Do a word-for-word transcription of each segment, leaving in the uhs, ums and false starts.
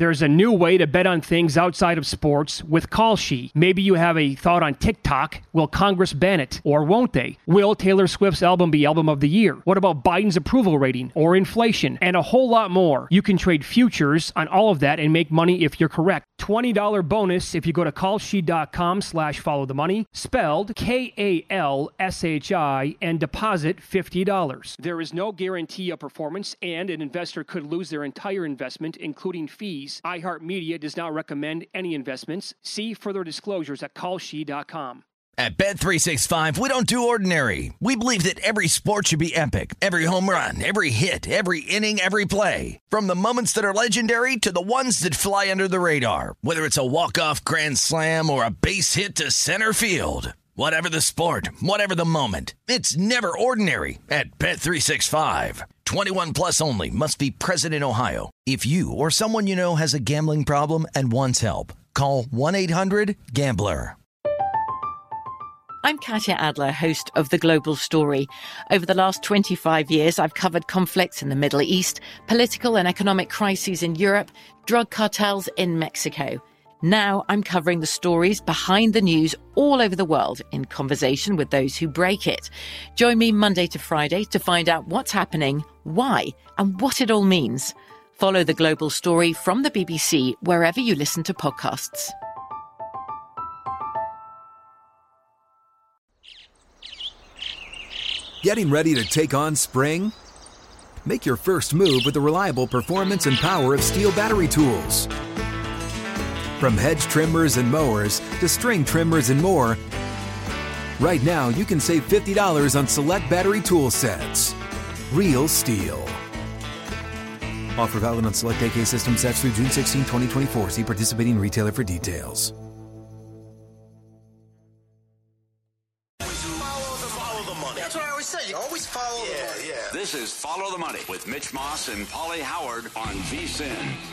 There's a new way to bet on things outside of sports with Kalshi. Maybe you have a thought on TikTok. Will Congress ban it? Or won't they? Will Taylor Swift's album be Album of the Year? What about Biden's approval rating? Or inflation? And a whole lot more. You can trade futures on all of that and make money if you're correct. twenty dollars bonus if you go to kalshi.com slash follow the money, spelled K A L S H I, and deposit fifty dollars. There is no guarantee of performance, and an investor could lose their entire investment, including fees. iHeartMedia does not recommend any investments. See further disclosures at kalshi dot com. At Bet three sixty-five, we don't do ordinary. We believe that every sport should be epic. Every home run, every hit, every inning, every play. From the moments that are legendary to the ones that fly under the radar. Whether it's a walk-off grand slam or a base hit to center field. Whatever the sport, whatever the moment, it's never ordinary at Bet three sixty-five. twenty-one plus only. Must be present in Ohio. If you or someone you know has a gambling problem and wants help, call one eight hundred gambler. I'm Katya Adler, host of The Global Story. Over the last twenty-five years, I've covered conflicts in the Middle East, political and economic crises in Europe, drug cartels in Mexico. Now I'm covering the stories behind the news all over the world in conversation with those who break it. Join me Monday to Friday to find out what's happening, why, and what it all means. Follow The Global Story from the B B C wherever you listen to podcasts. Getting ready to take on spring? Make your first move with the reliable performance and power of Steel battery tools. From hedge trimmers and mowers to string trimmers and more, right now you can save fifty dollars on select battery tool sets. Real Steel. Offer valid on select A K system sets through June sixteenth, twenty twenty-four. See participating retailer for details. You always follow yeah, the money. Yeah. This is Follow the Money with Mitch Moss and Paulie Howard on V S I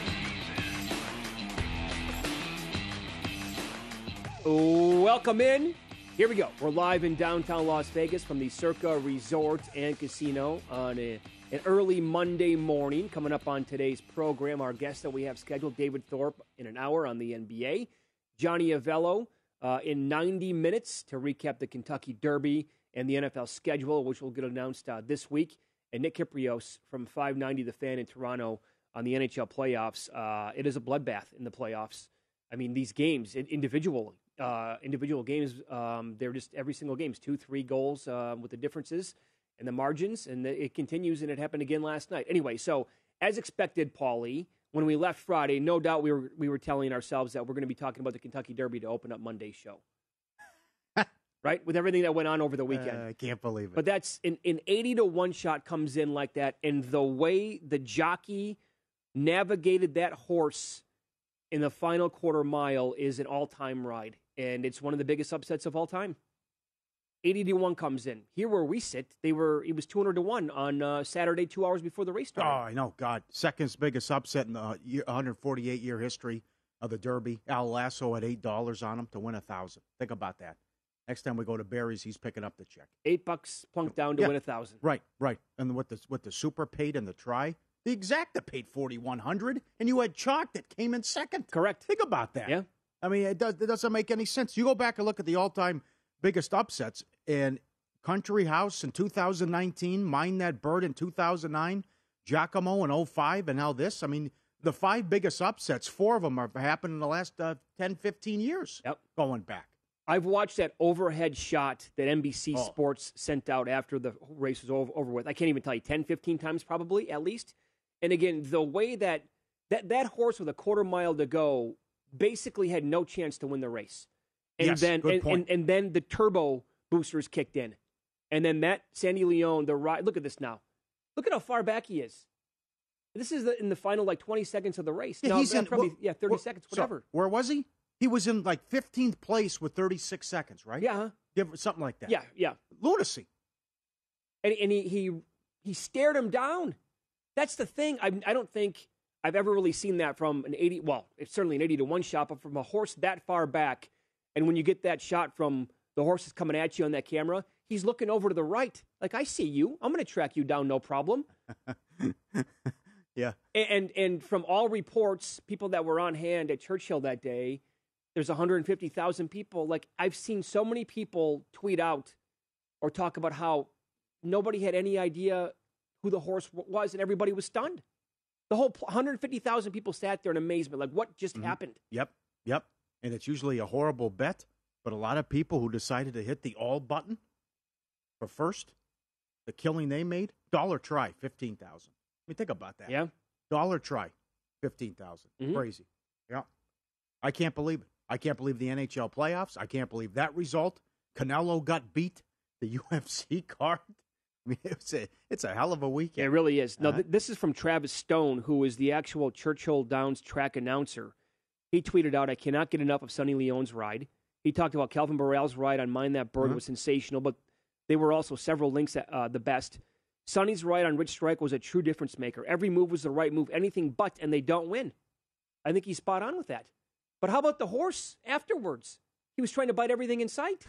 N. Welcome in. Here we go. We're live in downtown Las Vegas from the Circa Resort and Casino on a, an early Monday morning. Coming up on today's program, our guest that we have scheduled, David Thorpe, in an hour on the N B A. Johnny Avello uh, in ninety minutes to recap the Kentucky Derby and the N F L schedule, which will get announced uh, this week. And Nick Kypreos from five ninety The Fan in Toronto on the N H L playoffs. Uh, it is a bloodbath in the playoffs. I mean, these games, individual uh, individual games, um, they're just every single game is two, three goals uh, with the differences and the margins. And it continues, and it happened again last night. Anyway, so as expected, Paulie, when we left Friday, no doubt we were we were telling ourselves that we're going to be talking about the Kentucky Derby to open up Monday's show. Right? With everything that went on over the weekend. Uh, I can't believe it. But that's an, an eighty to one shot comes in like that. And the way the jockey navigated that horse in the final quarter mile is an all-time ride. And it's one of the biggest upsets of all time. eighty to one comes in. Here where we sit, they were it was two hundred to one on uh, Saturday, two hours before the race started. Oh, I know. God. Second biggest upset in the one hundred forty-eight year history of the Derby. Al Lasso had eight dollars on him to win one thousand dollars. Think about that. Next time we go to Barry's, he's picking up the check. Eight bucks plunked down to yeah. win a thousand. Right, right. And what the what the Super paid and the Tri, the Exacta paid forty-one hundred dollars, and you had Chalk that came in second. Correct. Think about that. Yeah. I mean, it, does, it doesn't make any sense. You go back and look at the all-time biggest upsets, and Country House in two thousand nineteen, Mind That Bird in two thousand nine, Giacomo in oh five, and now this. I mean, the five biggest upsets, four of them have happened in the last uh, ten, fifteen years yep. going back. I've watched that overhead shot that N B C oh. Sports sent out after the race was over, over with. I can't even tell you, ten, fifteen times probably, at least. And again, the way that, that that horse with a quarter mile to go basically had no chance to win the race. And yes, then good and, point. and, and then the turbo boosters kicked in. And then that Sandy Leon, the ride, look at this now. Look at how far back he is. This is the, in the final like twenty seconds of the race. Yeah, no, he's in, probably, well, yeah, thirty well, seconds, whatever. So, where was he? He was in like fifteenth place with thirty-six seconds, right? Yeah. Huh? Give something like that. Yeah, yeah. Lunacy. And, and he, he he stared him down. That's the thing. I, I don't think I've ever really seen that from an eighty. Well, it's certainly an eighty to one shot, but from a horse that far back. And when you get that shot from the horse is coming at you on that camera, he's looking over to the right. Like, I see you. I'm going to track you down, no problem. Yeah. And and from all reports, people that were on hand at Churchill that day, there's one hundred fifty thousand people. Like, I've seen so many people tweet out or talk about how nobody had any idea who the horse was, and everybody was stunned. The whole one hundred fifty thousand people sat there in amazement. Like, what just mm-hmm. happened? Yep, yep. And it's usually a horrible bet, but a lot of people who decided to hit the all button for first, the killing they made, dollar try, fifteen thousand. I mean, think about that. Yeah. Dollar try, fifteen thousand. Mm-hmm. Crazy. Yeah. I can't believe it. I can't believe the N H L playoffs. I can't believe that result. Canelo got beat. The U F C card. I mean, it's a, it's a hell of a weekend. It really is. No, uh-huh. th- this is from Travis Stone, who is the actual Churchill Downs track announcer. He tweeted out, I cannot get enough of Sonny Leone's ride. He talked about Calvin Borrell's ride on Mind That Bird uh-huh. was sensational, but there were also several links at uh, the best. Sonny's ride on Rich Strike was a true difference maker. Every move was the right move, anything but, and they don't win. I think he's spot on with that. But how about the horse afterwards? He was trying to bite everything in sight.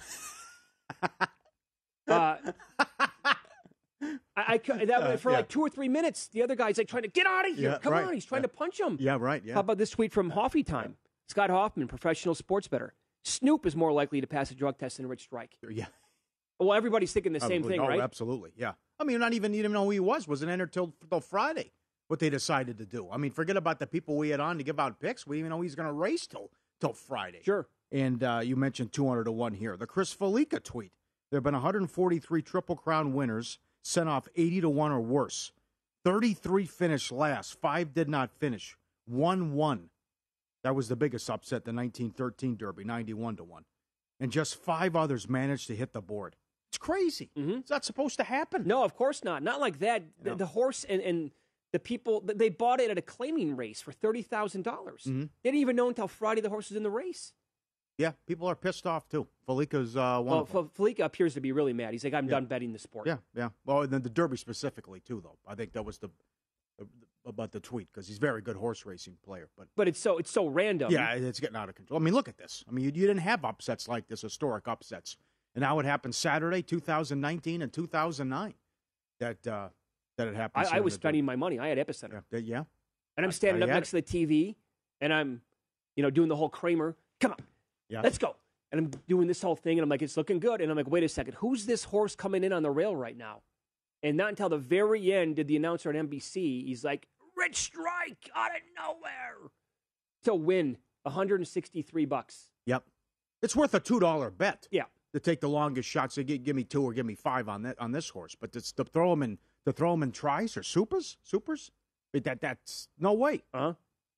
uh, I, I that uh, for yeah. like two or three minutes. The other guy's like trying to get out of here. Yeah, Come right. on, he's trying yeah. to punch him. Yeah, right. Yeah. How about this tweet from Hoffy Time? Scott Hoffman, professional sports bettor. Snoop is more likely to pass a drug test than Rich Strike. Yeah. Well, everybody's thinking the same oh, thing, oh, right? Absolutely. Yeah. I mean, not even you didn't know who he was. Wasn't entered till till Friday. What they decided to do. I mean, forget about the people we had on to give out picks. We didn't even know he's going to race till till Friday. Sure. And uh, you mentioned two hundred to one here. The Chris Felica tweet. There have been one hundred forty-three Triple Crown winners sent off eighty to one or worse. thirty-three finished last. Five did not finish. One won. That was the biggest upset, the nineteen thirteen Derby, ninety-one to one. And just five others managed to hit the board. It's crazy. Mm-hmm. It's not supposed to happen. No, of course not. Not like that. No. The, the horse and, and the people, they bought it at a claiming race for thirty thousand dollars. Mm-hmm. They didn't even know until Friday the horse was in the race. Yeah, people are pissed off, too. Felica's uh, one well, of them. F- Felica appears to be really mad. He's like, I'm yeah. done betting the sport. Yeah, yeah. Well, and then the Derby specifically, too, though. I think that was the, the about the tweet, because he's a very good horse racing player. But but it's so it's so random. Yeah, it's getting out of control. I mean, look at this. I mean, you, you didn't have upsets like this, historic upsets. And now it happened Saturday, two thousand nineteen and two thousand nine, that uh, that it happened. I, I was spending my money. I had Epicenter. Yeah, yeah. And I'm standing I, I up next it. to the T V, and I'm, you know, doing the whole Kramer. Come on, yeah. let's go. And I'm doing this whole thing, and I'm like, it's looking good. And I'm like, wait a second, who's this horse coming in on the rail right now? And not until the very end did the announcer on N B C, he's like, Rich Strike out of nowhere to win one hundred sixty-three bucks. Yep. It's worth a two dollar bet. Yeah. To take the longest shot, so give, give me two or give me five on that on this horse. But to, to throw him in, to throw him in tries or supers, supers, that that's no way. Uh-huh.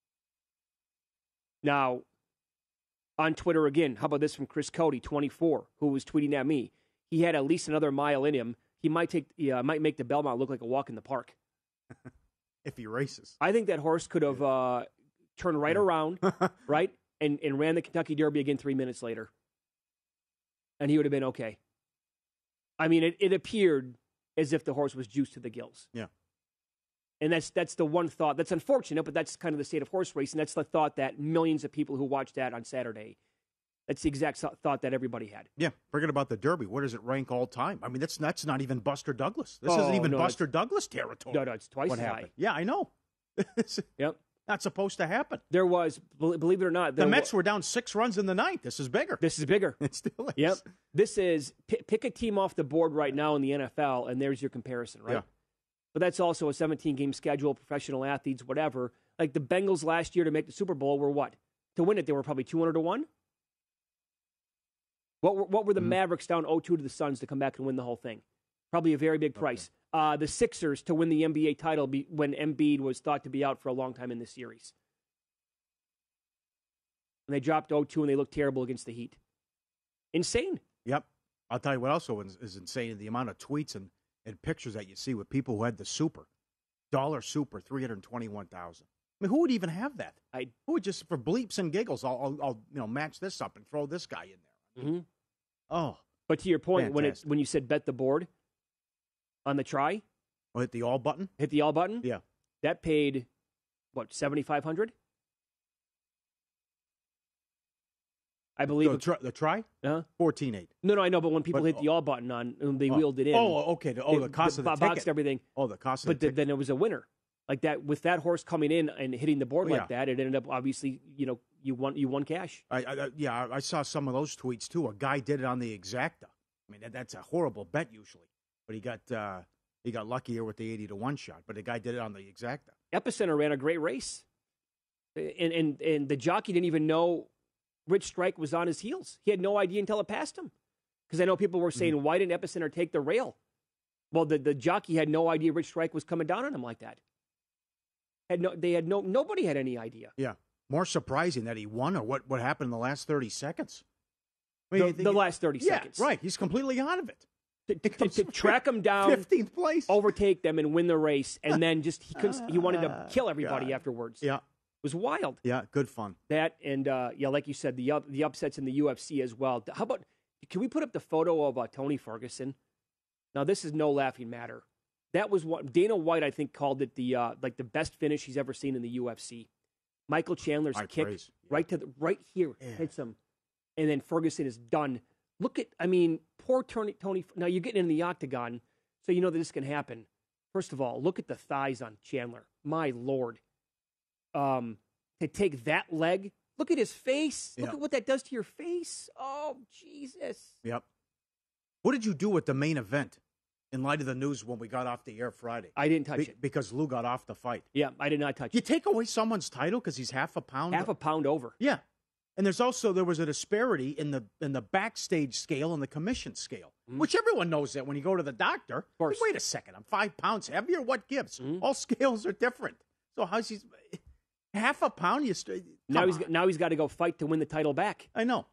Now, on Twitter again, how about this from Chris Cody, twenty-four, who was tweeting at me? He had at least another mile in him. He might take, yeah, might make the Belmont look like a walk in the park. If he races, I think that horse could have uh, turned right around, right, and and ran the Kentucky Derby again three minutes later. And he would have been okay. I mean, it, it appeared as if the horse was juiced to the gills. Yeah. And that's that's the one thought. That's unfortunate, but that's kind of the state of horse racing. That's the thought that millions of people who watched that on Saturday, that's the exact thought that everybody had. Yeah. Forget about the Derby. Where does it rank all time? I mean, that's that's not even Buster Douglas. This oh, isn't even no, Buster Douglas territory. No, no, it's twice what as happened. high. Yeah, I know. Yep. Not supposed to happen. There was, believe it or not, the Mets were down six runs in the ninth. This is bigger. This is bigger. It still is. Yep. This is, p- pick a team off the board right now in the N F L, and there's your comparison, right? Yeah. But that's also a seventeen-game schedule, professional athletes, whatever. Like the Bengals last year to make the Super Bowl were what? To win it, they were probably two hundred to one? What were, what were the mm-hmm. Mavericks down oh two to the Suns to come back and win the whole thing? Probably a very big price. Okay. Uh, the Sixers to win the N B A title be, when Embiid was thought to be out for a long time in this series. And they dropped oh two and they looked terrible against the Heat. Insane. Yep. I'll tell you what also is, is insane, the amount of tweets and, and pictures that you see with people who had the super. Dollar super, three hundred twenty-one thousand dollars. I mean, who would even have that? I, who would just, for bleeps and giggles, I'll, I'll, I'll you know, match this up and throw this guy in there. Mm-hmm. Oh. But to your point, fantastic. when it when you said bet the board on the try. Oh, hit the all button? Hit the all button? Yeah. That paid, what, seventy-five hundred dollars? I believe. No, try, the try? Uh-huh. fourteen eight. No, no, I know, but when people but, hit the all button on, when they oh, wheeled it in. Oh, okay. The, oh, they, the cost the, of the boxed ticket. everything. Oh, the cost of but the the, then it was a winner. like that with that horse coming in and hitting the board Oh, like yeah. that. It ended up obviously, you know, you won you won cash. I, I, yeah, I saw some of those tweets too. A guy did it on the exacta. I mean, that, that's a horrible bet usually, but he got uh, he got luckier with the eighty to one shot. But the guy did it on the exacta. Epicenter ran a great race, and and and the jockey didn't even know Rich Strike was on his heels. He had no idea until it passed him. Because I know people were saying, mm-hmm. why didn't Epicenter take the rail? Well, the, the jockey had no idea Rich Strike was coming down on him like that. Had no, they had no nobody had any idea. Yeah, more surprising that he won, or what what happened in the last thirty seconds. I mean, the, the last thirty yeah, seconds, right? He's completely out of it. To, to, to track him down, fifteenth place, overtake them, and win the race, and then just he couldn't. He wanted to kill everybody God. afterwards. Yeah, it was wild. Yeah, good fun. That and uh, yeah, like you said, the up, the upsets in the U F C as well. How about? Can we put up the photo of uh, Tony Ferguson? Now this is no laughing matter. That was what Dana White, I think, called it the uh, like the best finish he's ever seen in the U F C. Michael Chandler's I kick praise. right to the right here Yeah. hits him, and then Ferguson is done. Look at, I mean, poor Tony. Tony. Now you're getting in the octagon, so you know that this can happen. First of all, look at the thighs on Chandler. My Lord, um, to take that leg. Look at his face. Look Yep. at what that does to your face. Oh Jesus. Yep. What did you do with the main event in light of the news when we got off the air Friday? I didn't touch Be- it. because Lou got off the fight. Yeah, I did not touch You it. take away someone's title because he's half a pound. Half a pound over. Yeah. And there's also, there was a disparity in the in the backstage scale and the commission scale, Mm-hmm. which everyone knows that when you go to the doctor. course. Wait a second, I'm five pounds heavier. What gives? Mm-hmm. All scales are different. So how's he half a pound? You st- Now come he's on. now he's got to go fight to win the title back. I know.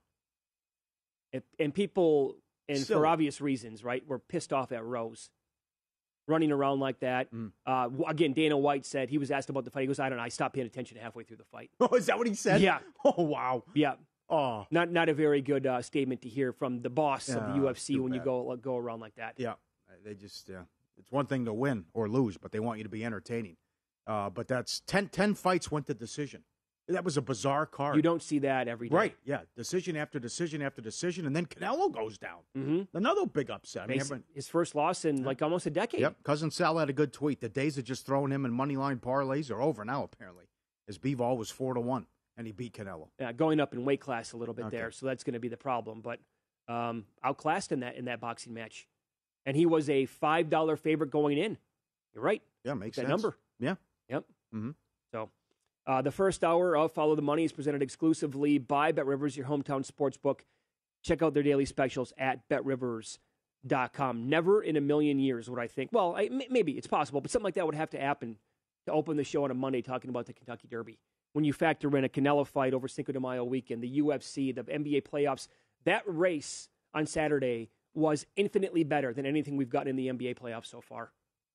And, and people, and Silly. for obvious reasons, right, were pissed off at Rose. Running around like that. Mm. Uh, w- again, Dana White said, he was asked about the fight. He goes, I don't know. I stopped paying attention halfway through the fight. Oh, is that what he said? Yeah. Oh, wow. Yeah. Oh, Not not a very good uh, statement to hear from the boss of Yeah, the U F C too when you bad. go go around like that. yeah. They just, yeah. It's one thing to win or lose, but they want you to be entertaining. Uh, but that's ten, ten fights went to decision. That was a bizarre card. You don't see that every day. Right, yeah. Decision after decision after decision, and then Canelo goes down. Mm-hmm. Another big upset. I mean, Basi- everyone, His first loss in like almost a decade. yep. Cousin Sal had a good tweet. The days of just throwing him in money line parlays are over now, apparently. His B-Vol was four to one, and he beat Canelo. Yeah, going up in weight class a little bit Okay. there, so that's going to be the problem. But um, outclassed in that in that boxing match, and he was a five dollar favorite going in. You're right. Yeah, makes that sense. number. Yeah. Yep. Mm-hmm. So, uh, the first hour of Follow the Money is presented exclusively by BetRivers, your hometown sports book. Check out their daily specials at bet rivers dot com. Never in a million years would I think. Well, I, m- maybe it's possible, but something like that would have to happen to open the show on a Monday talking about the Kentucky Derby. When you factor in a Canelo fight over Cinco de Mayo weekend, the U F C, the N B A playoffs, that race on Saturday was infinitely better than anything we've gotten in the N B A playoffs so far.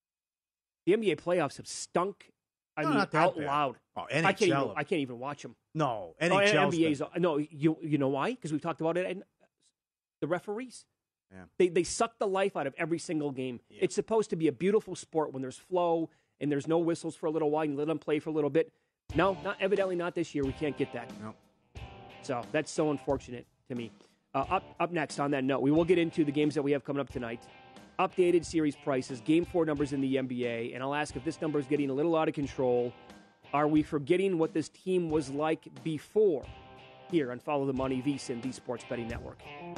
The N B A playoffs have stunk. I No, mean, not that out bad. loud. Oh, I can't even. N H L. I can't even watch them. No, Oh, N H L's N B A's. been- No, you you know why? Because we've talked about it. And the referees. Yeah. They they suck the life out of every single game. Yeah. It's supposed to be a beautiful sport when there's flow and there's no whistles for a little while. And you let them play for a little bit. No, not evidently not this year. We can't get that. No. So that's so unfortunate to me. Uh, up up next on that note, we will get into the games that we have coming up tonight. Updated series prices, game four numbers in the N B A, and I'll ask if this number is getting a little out of control. Are we forgetting what this team was like before? Here on Follow the Money, VSiN, the Sports Betting Network.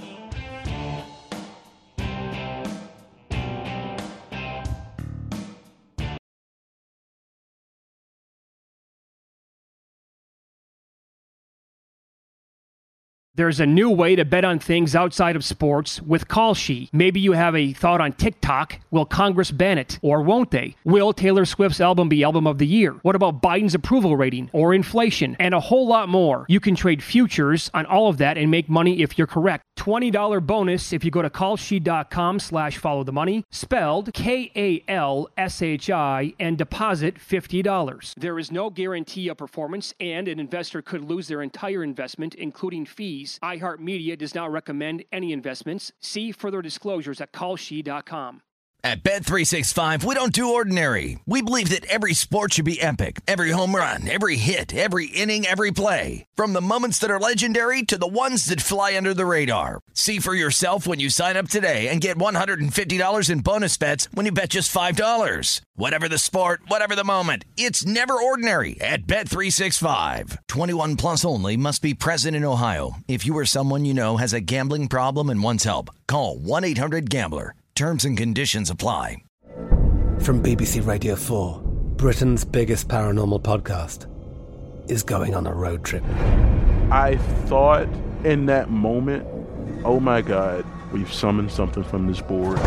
There's a new way to bet on things outside of sports with Kalshi. Maybe you have a thought on TikTok. Will Congress ban it? Or won't they? Will Taylor Swift's album be Album of the Year? What about Biden's approval rating? Or inflation? And a whole lot more. You can trade futures on all of that and make money if you're correct. twenty dollars bonus if you go to kalshi.com slash follow the money, spelled K A L S H I, and deposit fifty dollars. There is no guarantee of performance, and an investor could lose their entire investment, including fees. iHeartMedia does not recommend any investments. See further disclosures at kalshi dot com. At Bet three sixty-five, we don't do ordinary. We believe that every sport should be epic. Every home run, every hit, every inning, every play. From the moments that are legendary to the ones that fly under the radar. See for yourself when you sign up today and get one hundred fifty dollars in bonus bets when you bet just five dollars. Whatever the sport, whatever the moment, it's never ordinary at Bet three sixty-five. twenty-one plus only. Must be present in Ohio. If you or someone you know has a gambling problem and wants help, call one eight hundred gambler. Terms and conditions apply. From B B C Radio four, Britain's biggest paranormal podcast is going on a road trip. I thought in that moment, oh my God, we've summoned something from this board.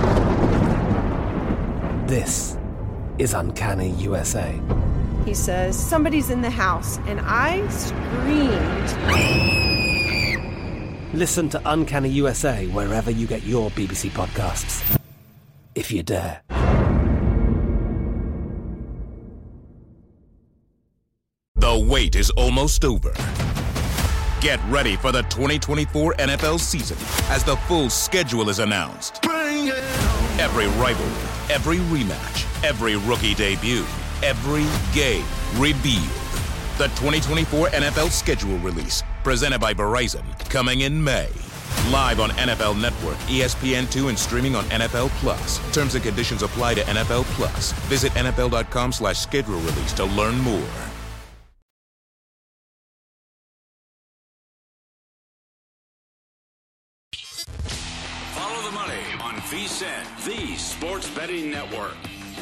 This is Uncanny U S A. He says, somebody's in the house, and I screamed. Listen to Uncanny U S A wherever you get your B B C podcasts, if you dare. The wait is almost over. Get ready for the twenty twenty-four N F L season as the full schedule is announced. Bring it on. Every rivalry, every rematch, every rookie debut, every game revealed. The twenty twenty-four N F L schedule release, presented by Verizon, coming in May. Live on N F L Network, E S P N two, and streaming on N F L Plus. Terms and conditions apply to N F L Plus. Visit N F L dot com slash schedule release to learn more. Follow the money on V S I N, the sports betting network.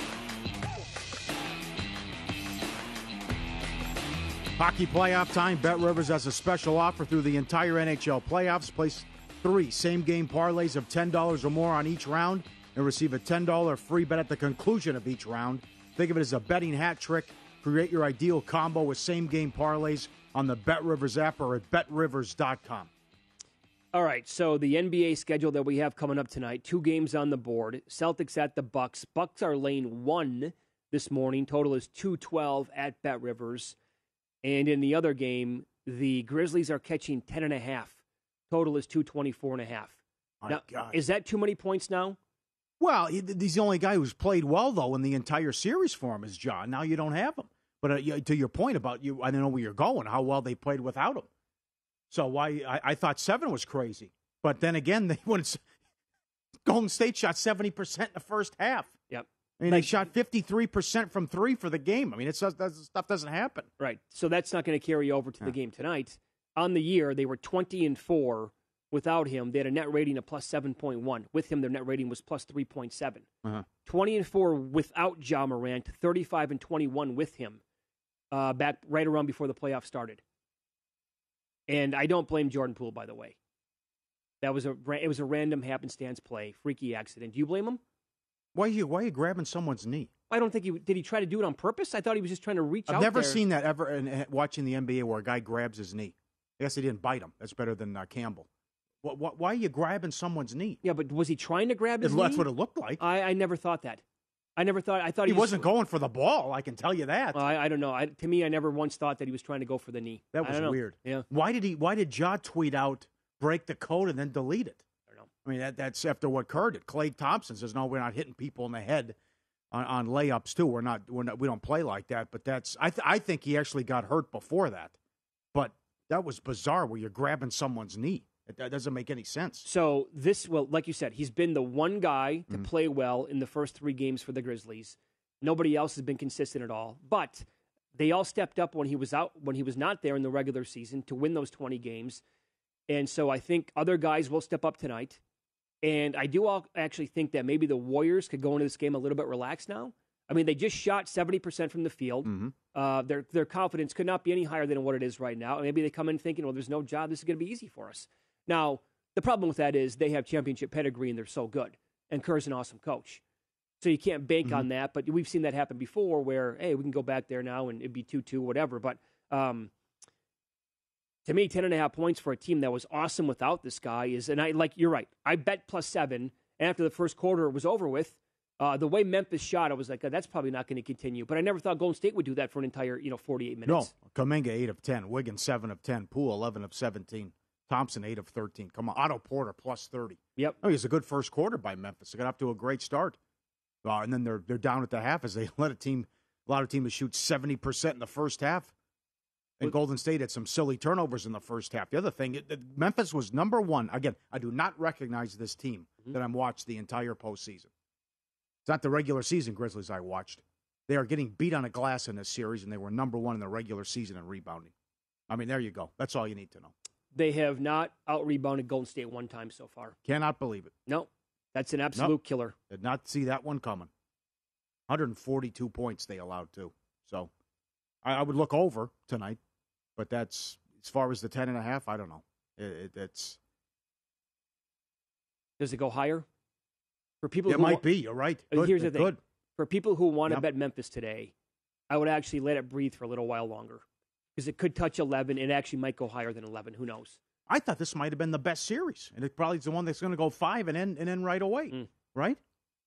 Hockey playoff time. BetRivers has a special offer through the entire N H L playoffs. Place three same-game parlays of ten dollars or more on each round and receive a ten dollars free bet at the conclusion of each round. Think of it as a betting hat trick. Create your ideal combo with same-game parlays on the BetRivers app or at bet rivers dot com. All right, so the N B A schedule that we have coming up tonight, two games on the board. Celtics at the Bucks. Bucks are laying one this morning. Total is two twelve at BetRivers. And in the other game, the Grizzlies are catching ten and a half. Total is two twenty-four and a half. My now, God. Is that too many points now? Well, he, he's the only guy who's played well, though, in the entire series for him is John. Now you don't have him. But uh, you, to your point about you, I don't know where you're going, how well they played without him. So why I, I thought seven was crazy. But then again, they went, Golden State shot seventy percent in the first half. Yep. I mean, like, they shot fifty-three percent from three for the game. I mean, it's that stuff doesn't happen. Right. So that's not going to carry over to yeah. the game tonight. On the year, they were twenty and four without him. They had a net rating of plus seven point one. With him, their net rating was plus three point seven. Uh-huh. twenty and four without Ja Morant, thirty-five and twenty-one with him, uh, back right around before the playoffs started. And I don't blame Jordan Poole, by the way. That was a it was a random happenstance play, freaky accident. Do you blame him? Why are you why are you grabbing someone's knee? I don't think he did. He try to do it on purpose? I thought he was just trying to reach I've out. I've never there. seen that ever in watching the N B A where a guy grabs his knee. I guess he didn't bite him. That's better than uh, Campbell. What, what, why are you grabbing someone's knee? Yeah, but was he trying to grab his it, knee? That's what it looked like. I, I never thought that. I never thought. I thought he, he was, wasn't going for the ball. I can tell you that. Well, I, I don't know. I, to me, I never once thought that he was trying to go for the knee. That was weird. Yeah. Why did he? Why did Ja tweet out break the code and then delete it? I don't know. I mean, that, that's after what occurred at Klay Thompson says, no, we're not hitting people in the head on, on layups too. We're not. We're not. We don't play like that. But that's. I. Th- I think he actually got hurt before that. But that was bizarre. Where you're grabbing someone's knee. That doesn't make any sense. So this, well, like you said, he's been the one guy to mm-hmm. play well in the first three games for the Grizzlies. Nobody else has been consistent at all. But they all stepped up when he was out, when he was not there in the regular season to win those twenty games. And so I think other guys will step up tonight. And I do all actually think that maybe the Warriors could go into this game a little bit relaxed now. I mean, they just shot seventy percent from the field. Mm-hmm. Uh, their their confidence could not be any higher than what it is right now. Maybe they come in thinking, well, there's no job. This is going to be easy for us. Now, the problem with that is they have championship pedigree and they're so good. And Kerr's an awesome coach. So you can't bank mm-hmm. on that. But we've seen that happen before where, hey, we can go back there now and it'd be two two, whatever. But um, to me, ten and a half points for a team that was awesome without this guy is, and I like, you're right. I bet plus seven. And after the first quarter was over with, uh, the way Memphis shot, I was like, oh, that's probably not going to continue. But I never thought Golden State would do that for an entire, you know, forty-eight minutes. No, Kuminga eight of ten, Wiggins seven of ten, Poole eleven of seventeen. Thompson, eight of thirteen. Come on. Otto Porter, plus thirty. Yep. Oh, he's a good first quarter by Memphis. They got off to a great start. Uh, and then they're they're down at the half as they let a team, a lot of teams shoot seventy percent in the first half. And Golden State had some silly turnovers in the first half. The other thing, it, it, Memphis was number one. Again, I do not recognize this team mm-hmm. that I've watched the entire postseason. It's not the regular season Grizzlies I watched. They are getting beat on a glass in this series, and they were number one in the regular season in rebounding. I mean, there you go. That's all you need to know. They have not out-rebounded Golden State one time so far. Cannot believe it. No, that's an absolute nope. killer. Did not see that one coming. one hundred forty-two points they allowed, too. So I, I would look over tonight. But that's, as far as the ten and a half, I don't know. It, it, it's. Does it go higher? For people, it who might want, be. You're right. Good, here's the thing. Good. For people who want yep. to bet Memphis today, I would actually let it breathe for a little while longer because it could touch eleven. It actually might go higher than eleven. Who knows? I thought this might have been the best series, and it probably is the one that's going to go five and end and end right away. Mm. Right?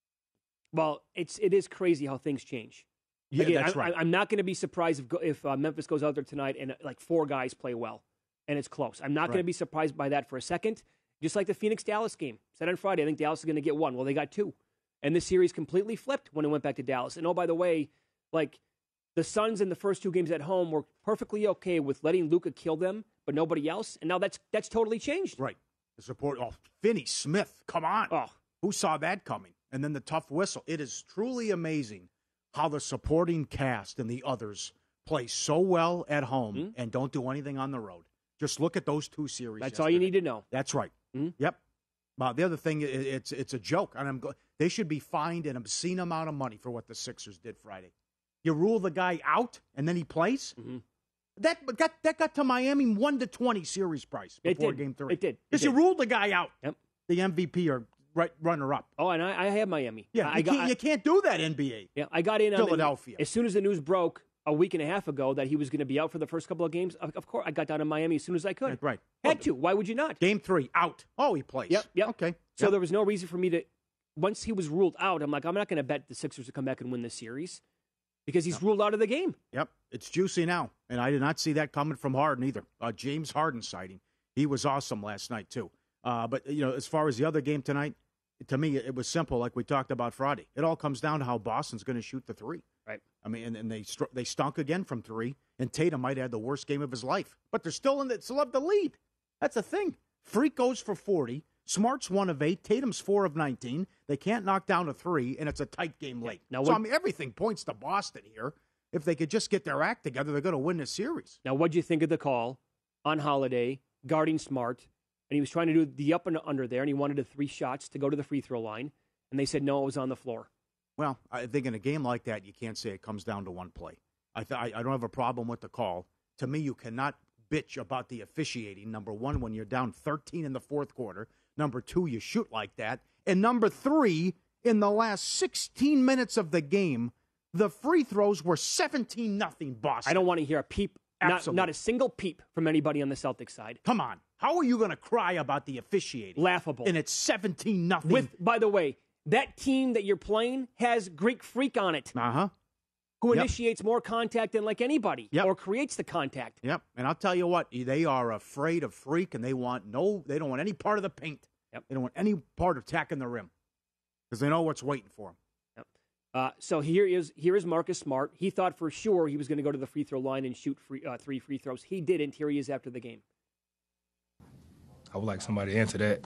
Well, it's it is crazy how things change. Yeah, Again, that's I, right. I'm not going to be surprised if if uh, Memphis goes out there tonight and uh, like four guys play well, and it's close. I'm not right. going to be surprised by that for a second. Just like the Phoenix-Dallas game. Said on Friday, I think Dallas is going to get one. Well, they got two. And this series completely flipped when it went back to Dallas. And oh, by the way, like the Suns in the first two games at home were perfectly okay with letting Luka kill them, but nobody else. And now that's that's totally changed. Right. The support. Oh, Finney Smith, come on. Oh. Who saw that coming? And then the tough whistle. It is truly amazing how the supporting cast and the others play so well at home mm-hmm. and don't do anything on the road. Just look at those two series. That's yesterday. all you need to know. That's right. Mm-hmm. Yep. Well, the other thing, it's it's a joke, and I'm go- they should be fined an obscene amount of money for what the Sixers did Friday. You rule the guy out, and then he plays. Mm-hmm. That got that got to Miami one to twenty series price before it did. game three. It did because you ruled the guy out. Yep. The M V P or right runner up. Oh, and I, I have Miami. Yeah, I you, got, can't, you can't do that, N B A. Yeah, I got in on Philadelphia. The, as soon as the news broke a week and a half ago that he was going to be out for the first couple of games, of, of course, I got down to Miami as soon as I could. Right. right. Had to. Why would you not? Game three, out. Oh, he plays. Yep, yep. Okay. So yep. there was no reason for me to, once he was ruled out, I'm like, I'm not going to bet the Sixers to come back and win this series because he's yep. ruled out of the game. Yep. It's juicy now. And I did not see that coming from Harden either. Uh, James Harden sighting. He was awesome last night, too. Uh, but, you know, as far as the other game tonight, to me, it was simple, like we talked about Friday. It all comes down to how Boston's going to shoot the three. Right. I mean, and, and they str- they stunk again from three, and Tatum might have had the worst game of his life. But they're still in the, still have the lead. That's the thing. Freak goes for forty. Smart's one of eight. Tatum's four of nineteen. They can't knock down a three, and it's a tight game late. Now, so, what, I mean, everything points to Boston here. If they could just get their act together, they're going to win this series. Now, what'd you think of the call on Holiday, guarding Smart, and he was trying to do the up and under there, and he wanted the three shots to go to the free throw line, and they said no, it was on the floor. Well, I think in a game like that, you can't say it comes down to one play. I, th- I don't have a problem with the call. To me, you cannot bitch about the officiating. Number one, when you're down thirteen in the fourth quarter. Number two, you shoot like that. And number three, in the last sixteen minutes of the game, the free throws were seventeen nothing Boston. I don't want to hear a peep, not, not a single peep from anybody on the Celtics side. Come on. How are you going to cry about the officiating? Laughable. And it's seventeen nothing. With, by the way, that team that you're playing has Greek Freak on it. Uh-huh. Who yep. initiates more contact than like anybody yep. or creates the contact. Yep. And I'll tell you what, they are afraid of Freak, and they want no, they don't want any part of the paint. Yep. They don't want any part of attacking the rim because they know what's waiting for them. Yep. Uh, so here is here is Marcus Smart. He thought for sure he was going to go to the free throw line and shoot free, uh, three free throws. He didn't. Here he is after the game. I would like somebody to answer that.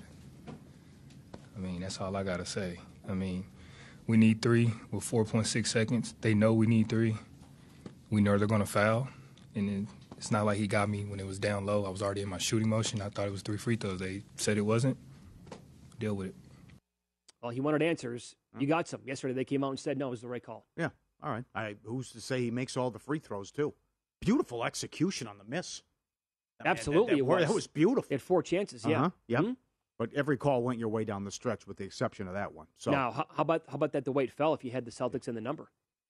I mean, that's all I got to say. I mean, we need three with four point six seconds. They know we need three. We know they're going to foul. And it, it's not like he got me when it was down low. I was already in my shooting motion. I thought it was three free throws. They said it wasn't. Deal with it. Well, he wanted answers. You got some. Yesterday they came out and said no, it was the right call. Yeah, all right. I, who's to say he makes all the free throws, too? Beautiful execution on the miss. I mean, Absolutely, that, that, it was. That was beautiful. He had four chances, yeah. Uh-huh. Yep. Mm-hmm. But every call went your way down the stretch with the exception of that one. So now, how, how about how about that the way it fell if you had the Celtics in the number?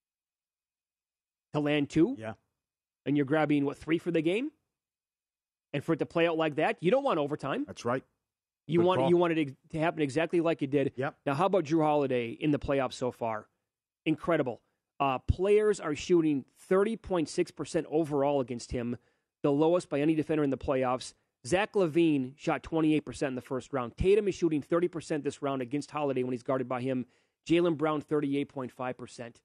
To land two? Yeah. And you're grabbing, what, three for the game? And for it to play out like that, you don't want overtime. That's right. You Good want call. you wanted it to happen exactly like it did. Yep. Now, how about Drew Holiday in the playoffs so far? Incredible. Uh, players are shooting thirty point six percent overall against him, the lowest by any defender in the playoffs. Zach LaVine shot twenty-eight percent in the first round. Tatum is shooting thirty percent this round against Holiday when he's guarded by him. Jaylen Brown, thirty-eight point five percent.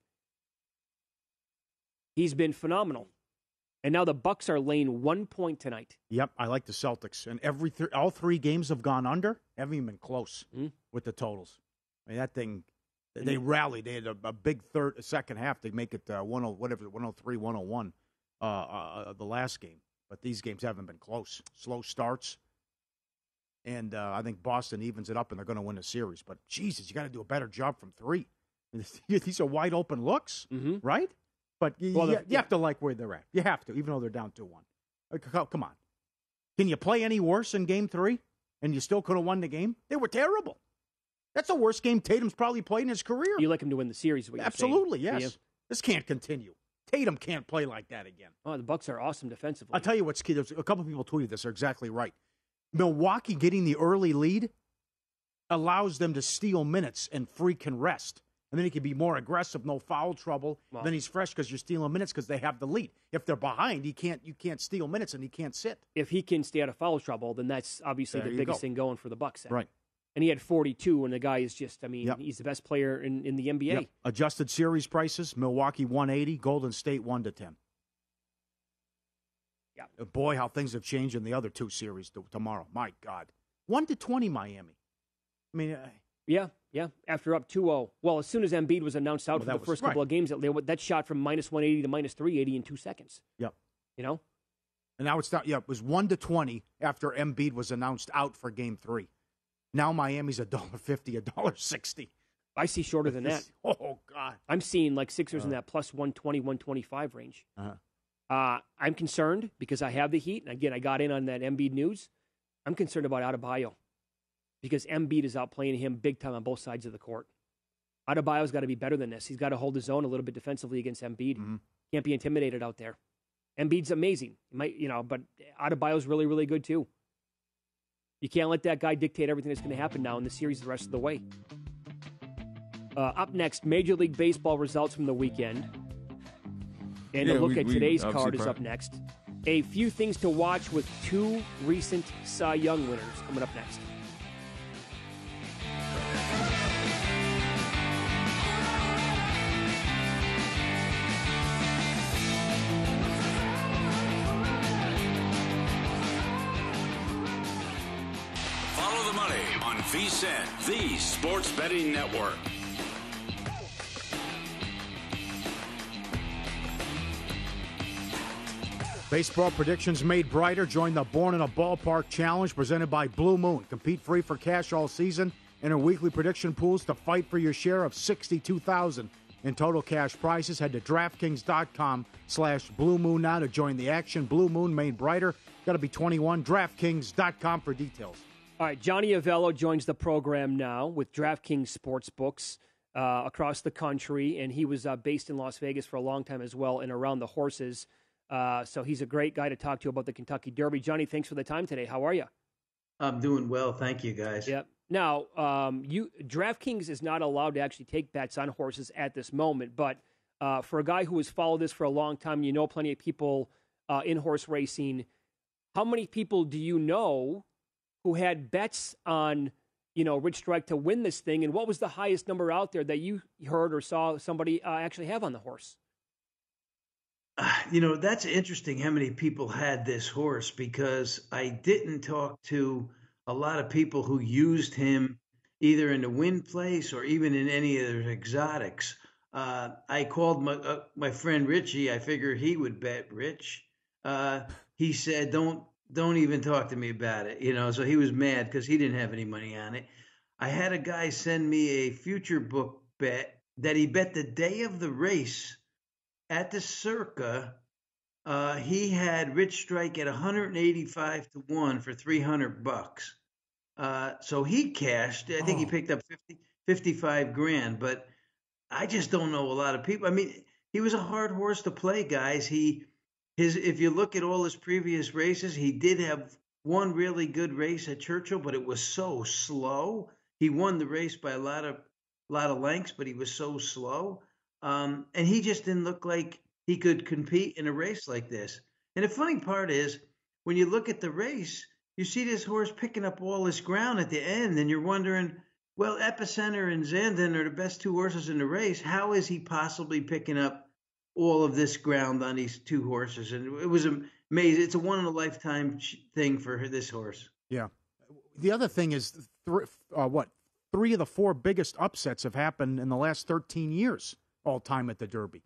He's been phenomenal. And now the Bucks are laying one point tonight. Yep, I like the Celtics. And every th- all three games have gone under. Haven't even been close mm-hmm. with the totals. I mean, that thing, they mm-hmm. rallied. They had a, a big third, a second half to make it uh, one oh, whatever, one oh three, one oh one uh, uh, the last game. But these games haven't been close. Slow starts. And uh, I think Boston evens it up, and they're going to win the series. But, Jesus, you got to do a better job from three. These are wide open looks, mm-hmm. right? But you, well, you, you yeah. have to like where they're at. You have to, even though they're down two one. Come on. Can you play any worse in game three? And you still could have won the game? They were terrible. That's the worst game Tatum's probably played in his career. You like him to win the series? What Absolutely, you're yes. This can't continue. Tatum can't play like that again. Oh, the Bucks are awesome defensively. I'll tell you what's key. There's a couple people tweeted this. They're exactly right. Milwaukee getting the early lead allows them to steal minutes and freak and rest. And then he can be more aggressive, no foul trouble. Wow. Then he's fresh because you're stealing minutes because they have the lead. If they're behind, he can't. You can't steal minutes and he can't sit. If he can stay out of foul trouble, then that's obviously there the biggest go. thing going for the Bucks. Then. Right. And he had forty-two, and the guy is just, I mean, yep. he's the best player in, in the N B A. Yep. Adjusted series prices, Milwaukee one eighty, Golden State one to ten. Yeah. Boy, how things have changed in the other two series to, tomorrow. My God. one to twenty Miami. I mean, uh, yeah. Yeah, after up two oh. Well, as soon as Embiid was announced out well, for the was, first right. couple of games, that, that shot from minus one eighty to minus three eighty in two seconds. Yep. You know? And now it's down, yeah, it was one to twenty after Embiid was announced out for game three. Now Miami's one dollar fifty, one dollar sixty. I see shorter than that. Oh, God. I'm seeing like Sixers uh, in that plus one twenty, one twenty-five range. Uh-huh. Uh, I'm concerned because I have the Heat. And again, I got in on that Embiid news. I'm concerned about Adebayo because Embiid is outplaying him big time on both sides of the court. Adebayo's got to be better than this. He's got to hold his own a little bit defensively against Embiid. Mm-hmm. Can't be intimidated out there. Embiid's amazing. He might, you know, but Adebayo's really, really good too. You can't let that guy dictate everything that's going to happen now in the series the rest of the way. Uh, up next, Major League Baseball results from the weekend. And yeah, a look we, at we today's card is probably. up next. A few things to watch with two recent Cy Young winners coming up next. Follow the money on V S I N, the Sports Betting Network. Baseball predictions made brighter. Join the Born in a Ballpark Challenge presented by Blue Moon. Compete free for cash all season. Enter weekly prediction pools to fight for your share of sixty-two thousand dollars in total cash prizes. Head to DraftKings.com slash Blue Moon now to join the action. Blue Moon made brighter. Got to be twenty-one. DraftKings dot com for details. All right, Johnny Avello joins the program now with DraftKings Sportsbooks uh, across the country, and he was uh, based in Las Vegas for a long time as well and around the horses. Uh, so he's a great guy to talk to about the Kentucky Derby. Johnny, thanks for the time today. How are you? I'm doing well. Thank you, guys. Yep. Now, um, you DraftKings is not allowed to actually take bets on horses at this moment, but uh, for a guy who has followed this for a long time, you know plenty of people uh, in horse racing. How many people do you know who had bets on, you know, Rich Strike to win this thing? And what was the highest number out there that you heard or saw somebody uh, actually have on the horse? You know, that's interesting how many people had this horse because I didn't talk to a lot of people who used him either in the win place or even in any of their exotics. Uh, I called my uh, my friend Richie. I figured he would bet Rich. Uh, he said, don't don't even talk to me about it. You know, so he was mad because he didn't have any money on it. I had a guy send me a future book bet that he bet the day of the race at the Circa. Uh, he had Rich Strike at one eighty-five to one for three hundred bucks. Uh, so he cashed. I think oh. he picked up fifty, fifty-five grand, but I just don't know a lot of people. I mean, he was a hard horse to play, guys. He, his, if you look at all his previous races, he did have one really good race at Churchill, but it was so slow. He won the race by a lot of, lot of lengths, but he was so slow. Um, and he just didn't look like he could compete in a race like this. And the funny part is, when you look at the race, you see this horse picking up all this ground at the end, and you're wondering, well, Epicenter and Zandon are the best two horses in the race. How is he possibly picking up all of this ground on these two horses? And it was amazing. It's a one in a lifetime thing for this horse. Yeah. The other thing is, th- uh, what, three of the four biggest upsets have happened in the last thirteen years, all time at the Derby.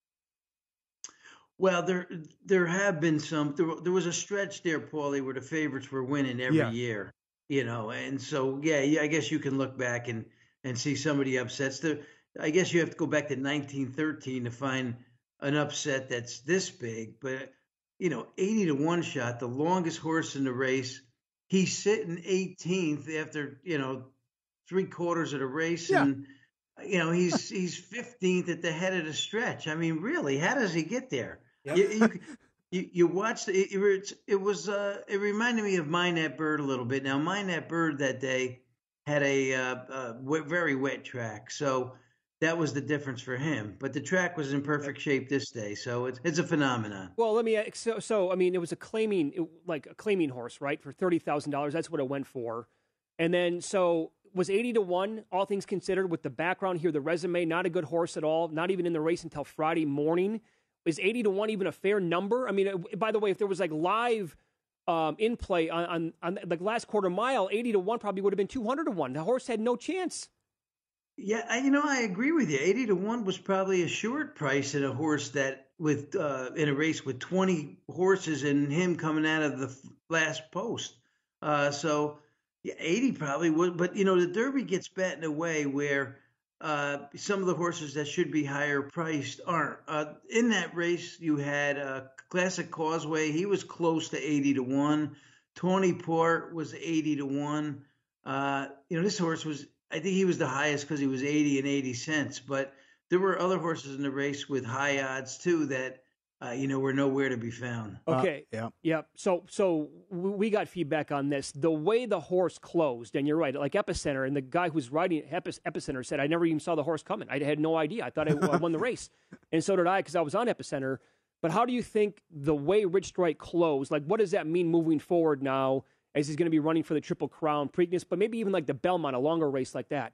Well, there there have been some. There, there was a stretch there, Paulie, where the favorites were winning every Yeah. year, you know. And so, yeah, yeah, I guess you can look back and, and see some of the upsets. The, I guess you have to go back to nineteen thirteen to find an upset that's this big. But, you know, eighty to one shot, the longest horse in the race. He's sitting eighteenth after, you know, three quarters of the race. Yeah. And, you know, he's he's fifteenth at the head of the stretch. I mean, really, how does he get there? Yep. You, you, you, you watched it, it, it was, uh, it reminded me of Mine That Bird a little bit. Now, Mine That Bird that day had a, uh, uh, wet, very wet track. So that was the difference for him. But the track was in perfect shape this day. So it's, it's a phenomenon. Well, let me, so, so I mean, it was a claiming, it, like a claiming horse, right? For thirty thousand dollars. That's what it went for. And then, so was eighty to one, all things considered, with the background here, the resume, not a good horse at all, not even in the race until Friday morning. Is eighty to one even a fair number? I mean, by the way, if there was like live um, in play on, on, on the last quarter mile, eighty to one probably would have been two hundred to one. The horse had no chance. Yeah, I, you know, I agree with you. eighty to one was probably a short price in a horse that with uh, in a race with twenty horses and him coming out of the last post. Uh, so yeah, eighty probably would. But, you know, the Derby gets bet in a way where uh, some of the horses that should be higher priced aren't. Uh, in that race, you had uh, Classic Causeway. He was close to eighty to one. Tawny Port was eighty to one. Uh, you know, this horse was, I think he was the highest because he was eighty and eighty cents. But there were other horses in the race with high odds too that, uh, you know, were nowhere to be found. Okay. Uh, yeah. Yeah. So, so we got feedback on this. The way the horse closed, and you're right, like Epicenter, and the guy who's riding Epic- Epicenter said, I never even saw the horse coming. I had no idea. I thought I won the race. And so did I because I was on Epicenter. But how do you think the way Rich Strike closed, like what does that mean moving forward now as he's going to be running for the Triple Crown, Preakness, but maybe even like the Belmont, a longer race like that?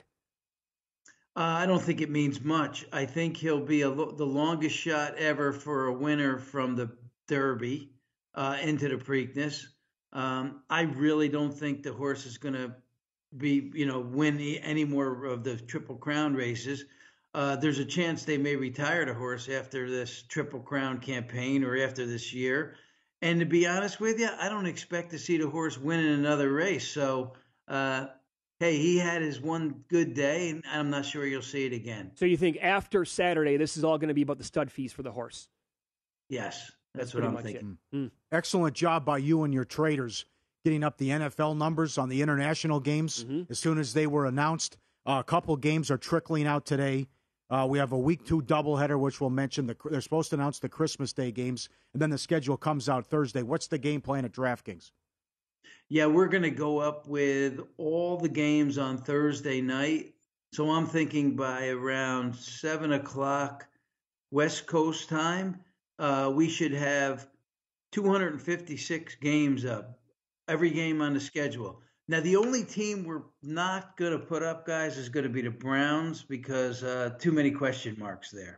Uh, I don't think it means much. I think he'll be a lo- the longest shot ever for a winner from the Derby uh, into the Preakness. Um, I really don't think the horse is going to be, you know, win any more of the Triple Crown races. Uh, there's a chance they may retire the horse after this Triple Crown campaign or after this year. And to be honest with you, I don't expect to see the horse win in another race. So, uh, hey, he had his one good day, and I'm not sure you'll see it again. So you think after Saturday, this is all going to be about the stud fees for the horse? Yes, that's, That's what pretty I'm much thinking. Mm. Excellent job by you and your traders getting up the N F L numbers on the international games Mm-hmm. as soon as they were announced. Uh, a couple games are trickling out today. Uh, we have a week two doubleheader, which we'll mention. The, they're supposed to announce the Christmas Day games, and then the schedule comes out Thursday. What's the game plan at DraftKings? Yeah, we're going to go up with all the games on Thursday night. So I'm thinking by around seven o'clock West Coast time, uh, we should have two hundred fifty-six games up, every game on the schedule. Now, the only team we're not going to put up, guys, is going to be the Browns because uh, too many question marks there.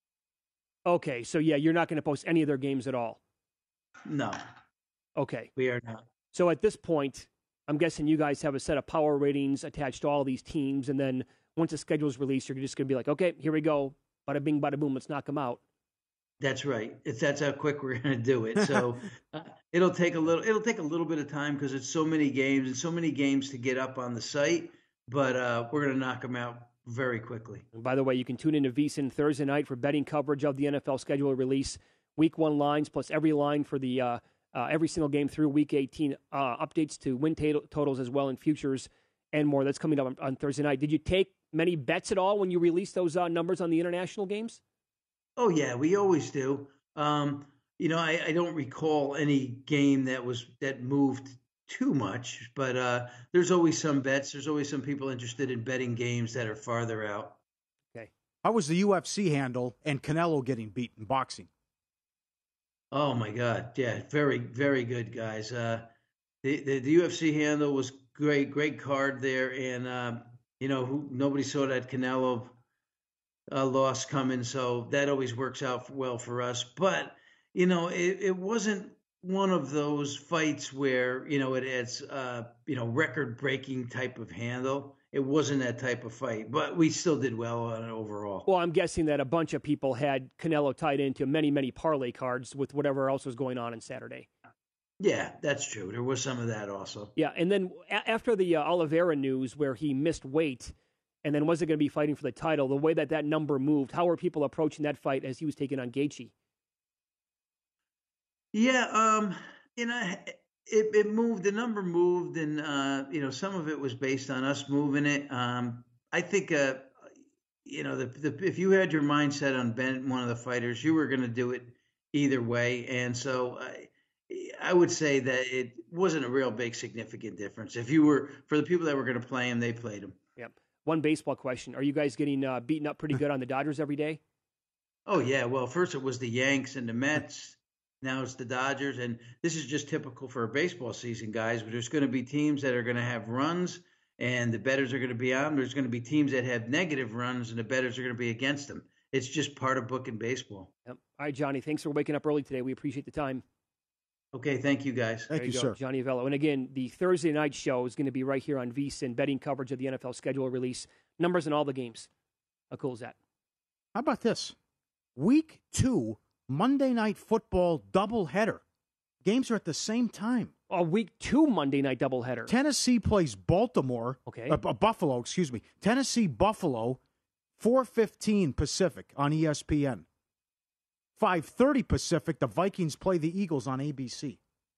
Okay, so yeah, you're not going to post any of their games at all? No. Okay. We are not. So at this point, I'm guessing you guys have a set of power ratings attached to all these teams, and then once the schedule is released, you're just going to be like, okay, here we go. Bada bing, bada boom, let's knock them out. That's right. It's that's how quick we're going to do it. So uh, it'll take a little. It'll take a little bit of time because it's so many games and so many games to get up on the site. But uh, we're going to knock them out very quickly. And by the way, you can tune into VSiN Thursday night for betting coverage of the N F L schedule release, Week One lines plus every line for the uh, uh, every single game through Week eighteen. Uh, updates to win t- totals as well and futures and more. That's coming up on, on Thursday night. Did you take many bets at all when you released those uh, numbers on the international games? Oh, yeah, we always do. Um, you know, I, I don't recall any game that was that moved too much, but uh, there's always some bets. There's always some people interested in betting games that are farther out. Okay. How was the U F C handle and Canelo getting beat in boxing? Oh, my God. Yeah, very, very good, guys. Uh, the, the, the U F C handle was great, great card there. And uh, you know, who, nobody saw that Canelo uh, loss coming, so that always works out well for us. But, you know, it, it wasn't one of those fights where, you know, it has, uh, you know, record-breaking type of handle. It wasn't that type of fight, but we still did well on it overall. Well, I'm guessing that a bunch of people had Canelo tied into many, many parlay cards with whatever else was going on on Saturday. Yeah, that's true. There was some of that also. Yeah, and then a- after the uh, Oliveira news where he missed weight and then wasn't going to be fighting for the title, the way that that number moved, how were people approaching that fight as he was taking on Gaethje? Yeah, um, you know, it, it moved, the number moved, and, uh, you know, some of it was based on us moving it. Um, I think, uh, you know, the, the, if you had your mindset on Ben, one of the fighters, you were going to do it either way. And so I, I would say that it wasn't a real big significant difference. If you were, for the people that were going to play him, they played him. Yep. One baseball question. Are you guys getting uh, beaten up pretty good on the Dodgers every day? Oh, yeah. Well, first it was the Yanks and the Mets. Now it's the Dodgers, and this is just typical for a baseball season, guys. But there's going to be teams that are going to have runs, and the bettors are going to be on. There's going to be teams that have negative runs, and the bettors are going to be against them. It's just part of booking baseball. Yep. All right, Johnny, thanks for waking up early today. We appreciate the time. Okay, thank you, guys. Thank you, you sir. Johnny Avello. And again, the Thursday night show is going to be right here on VSiN, betting coverage of the N F L schedule release, numbers in all the games. How cool is that? How about this? Week two, Monday Night Football doubleheader. Games are at the same time. A week two Monday night doubleheader. Tennessee plays Baltimore. Okay. Uh, Buffalo, excuse me. Tennessee, Buffalo, four fifteen Pacific on E S P N. five thirty Pacific, the Vikings play the Eagles on A B C.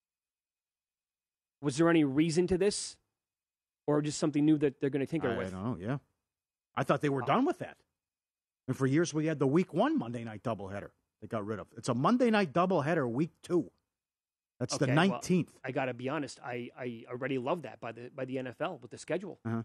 Was there any reason to this? Or just something new that they're going to tinker I, with? I don't know, yeah. I thought they were done with that. And for years we had the week one Monday night doubleheader they got rid of. It's a Monday night doubleheader week two. That's Okay, the nineteenth. Well, I got to be honest. I, I already love that by the by the N F L with the schedule. Uh-huh.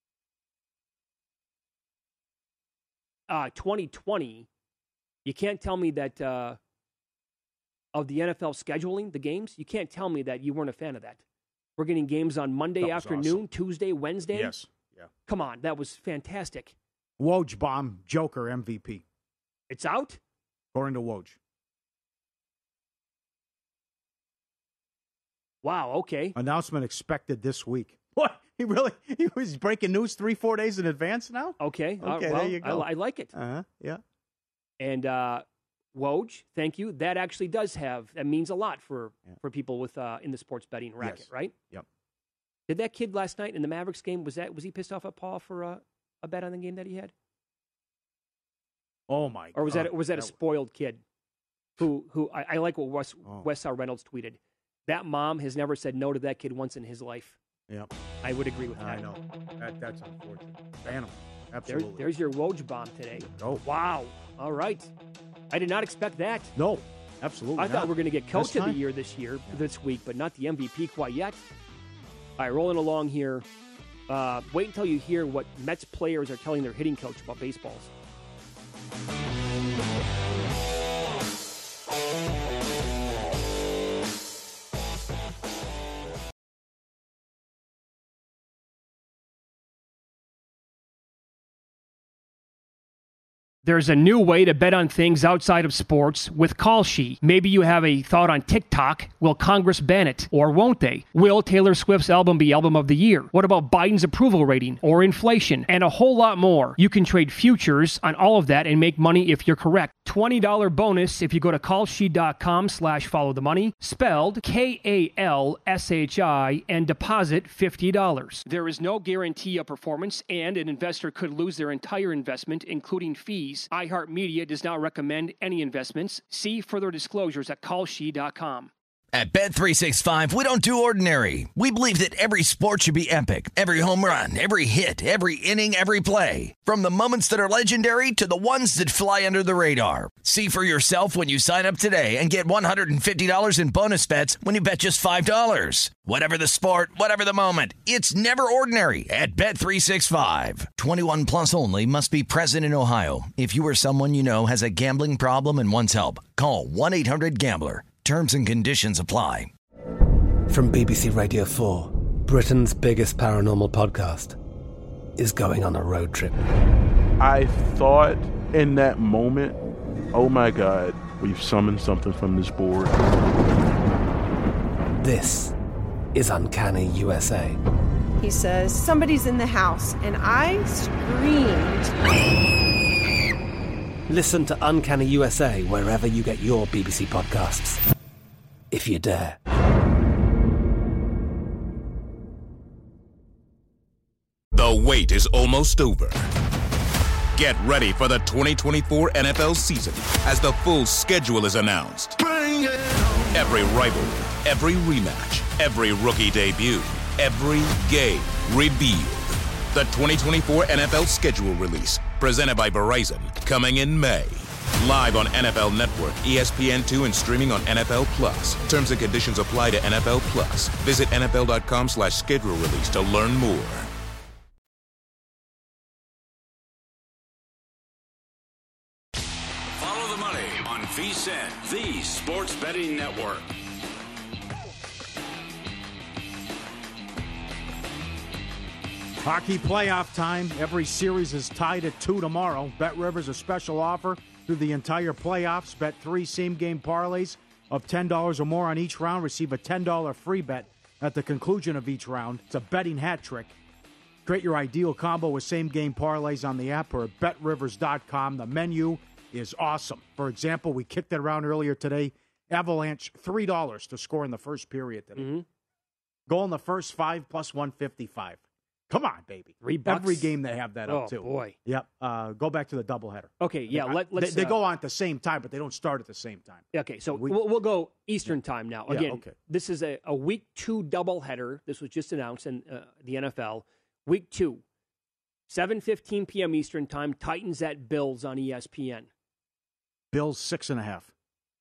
Uh, twenty twenty, you can't tell me that uh, of the N F L scheduling, the games, you can't tell me that you weren't a fan of that. We're getting games on Monday afternoon, awesome. Tuesday, Wednesday. Yes. Yeah. Come on, that was fantastic. Woj bomb, Joker M V P. It's out? According to Woj. Wow, okay. Announcement expected this week. What? He really? He was breaking news three, four days in advance now? Okay. Okay, uh, well, there you go. I, I like it. Uh-huh, yeah. And uh, Woj, thank you. That actually does have, that means a lot for, Yeah. for people with uh, in the sports betting racket, Yes. right? Yep. Did that kid last night in the Mavericks game, was that was he pissed off at Paul for uh, a bet on the game that he had? Oh, my Or was God. that was that a spoiled kid who who I, I like what Wes Oh. Wes R. Reynolds tweeted. That mom has never said no to that kid once in his life. Yep. I would agree with that. I know. That, that's unfortunate. Ban him. There, Absolutely. there's your Woj bomb today. Go. Wow. All right. I did not expect that. No, absolutely I thought not. we were going to get Coach This of the time? Year this year, this week, but not the M V P quite yet. All right, rolling along here. Uh, wait until you hear what Mets players are telling their hitting coach about baseballs. There's a new way to bet on things outside of sports with Kalshi. Maybe you have a thought on TikTok. Will Congress ban it? Or won't they? Will Taylor Swift's album be Album of the Year? What about Biden's approval rating or inflation? And a whole lot more. You can trade futures on all of that and make money if you're correct. twenty dollars bonus if you go to kalshi.com slash follow the money, spelled K A L S H I, and deposit fifty dollars. There is no guarantee of performance, and an investor could lose their entire investment, including fees. iHeartMedia does not recommend any investments. See further disclosures at kalshi dot com. At Bet three sixty-five, we don't do ordinary. We believe that every sport should be epic. Every home run, every hit, every inning, every play. From the moments that are legendary to the ones that fly under the radar. See for yourself when you sign up today and get one hundred fifty dollars in bonus bets when you bet just five dollars. Whatever the sport, whatever the moment, it's never ordinary at Bet three sixty-five. twenty-one plus only. Must be present in Ohio. If you or someone you know has a gambling problem and wants help, call one eight hundred gambler. Terms and conditions apply. From B B C Radio four, Britain's biggest paranormal podcast is going on a road trip. I thought in that moment, oh my God, we've summoned something from this board. This is Uncanny U S A. He says, somebody's in the house, and I screamed. Listen to Uncanny U S A wherever you get your B B C podcasts, if you dare. The wait is almost over. Get ready for the twenty twenty-four N F L season as the full schedule is announced. Bring it on. Every rivalry, every rematch, every rookie debut, every game revealed. The twenty twenty-four N F L schedule release, presented by Verizon, coming in May. Live on N F L Network, E S P N two, and streaming on N F L Plus. Terms and conditions apply to N F L Plus. Visit N F L dot com slash schedule release to learn more. Follow the money on V S E N, the Sports Betting Network. Hockey playoff time. Every series is tied at two tomorrow. BetRivers a special offer through the entire playoffs. Bet three same-game parlays of ten dollars or more on each round. Receive a ten dollars free bet at the conclusion of each round. It's a betting hat trick. Create your ideal combo with same-game parlays on the app or at bet rivers dot com. The menu is awesome. For example, we kicked it around earlier today. Avalanche, three dollars to score in the first period today. Mm-hmm. Goal in the first five plus one fifty-five. Come on, baby. Three bucks. Every game they have that oh, up, too. Oh, boy. Yep. Uh, go back to the doubleheader. Okay, yeah. They, let, let's, they, they uh, go on at the same time, but they don't start at the same time. Okay, so we, we'll, we'll go Eastern time now. Yeah, Again, okay. This is a, a week two doubleheader. This was just announced in uh, the N F L. Week two, seven fifteen p.m. Eastern time, Titans at Bills on E S P N. Bills, six and a half.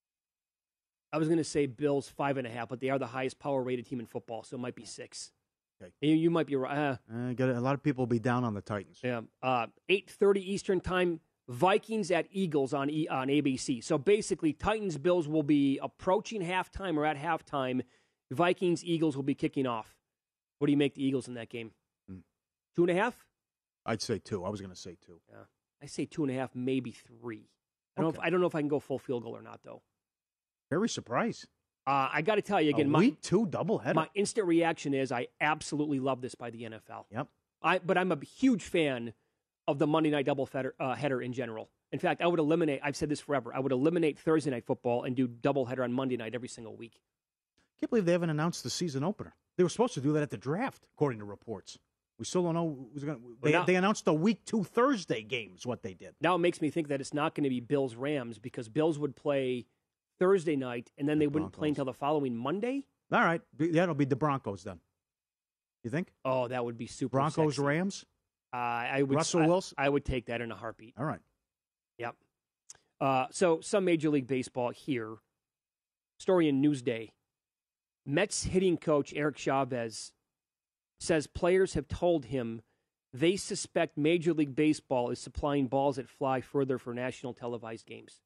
I was going to say Bills, five and a half, but they are the highest power-rated team in football, so it might be six. Okay. You, you might be right. Uh, uh, got a, a lot of people will be down on the Titans. Yeah. Uh, eight thirty Eastern time, Vikings at Eagles on e, on A B C. So basically, Titans Bills will be approaching halftime or at halftime. Vikings Eagles will be kicking off. What do you make the Eagles in that game? Hmm. Two and a half? I'd say two. I was going to say two. Yeah. I say two and a half, maybe three. I don't, Okay. know if, I don't know if I can go full field goal or not, though. Very surprised. Uh, I got to tell you again, a my week two doubleheader. my instant reaction is I absolutely love this by the N F L. Yep. I but I'm a huge fan of the Monday night double header, uh, header in general. In fact, I would eliminate. I've said this forever. I would eliminate Thursday night football and do double header on Monday night every single week. Can't believe they haven't announced the season opener. They were supposed to do that at the draft, according to reports. We still don't know who's going to. They, now, they announced the week two Thursday games. What they did now it makes me think that it's not going to be Bills Rams because Bills would play Thursday night, and then they wouldn't play until the following Monday? All right. Yeah, it'll be the Broncos then. You think? Oh, that would be super Broncos, sexy. Rams? Uh, I would, Russell I, Wilson? I would take that in a heartbeat. All right. Yep. Uh, so, some Major League Baseball here. Story in Newsday. Mets hitting coach Eric Chavez says players have told him they suspect Major League Baseball is supplying balls that fly further for national televised games.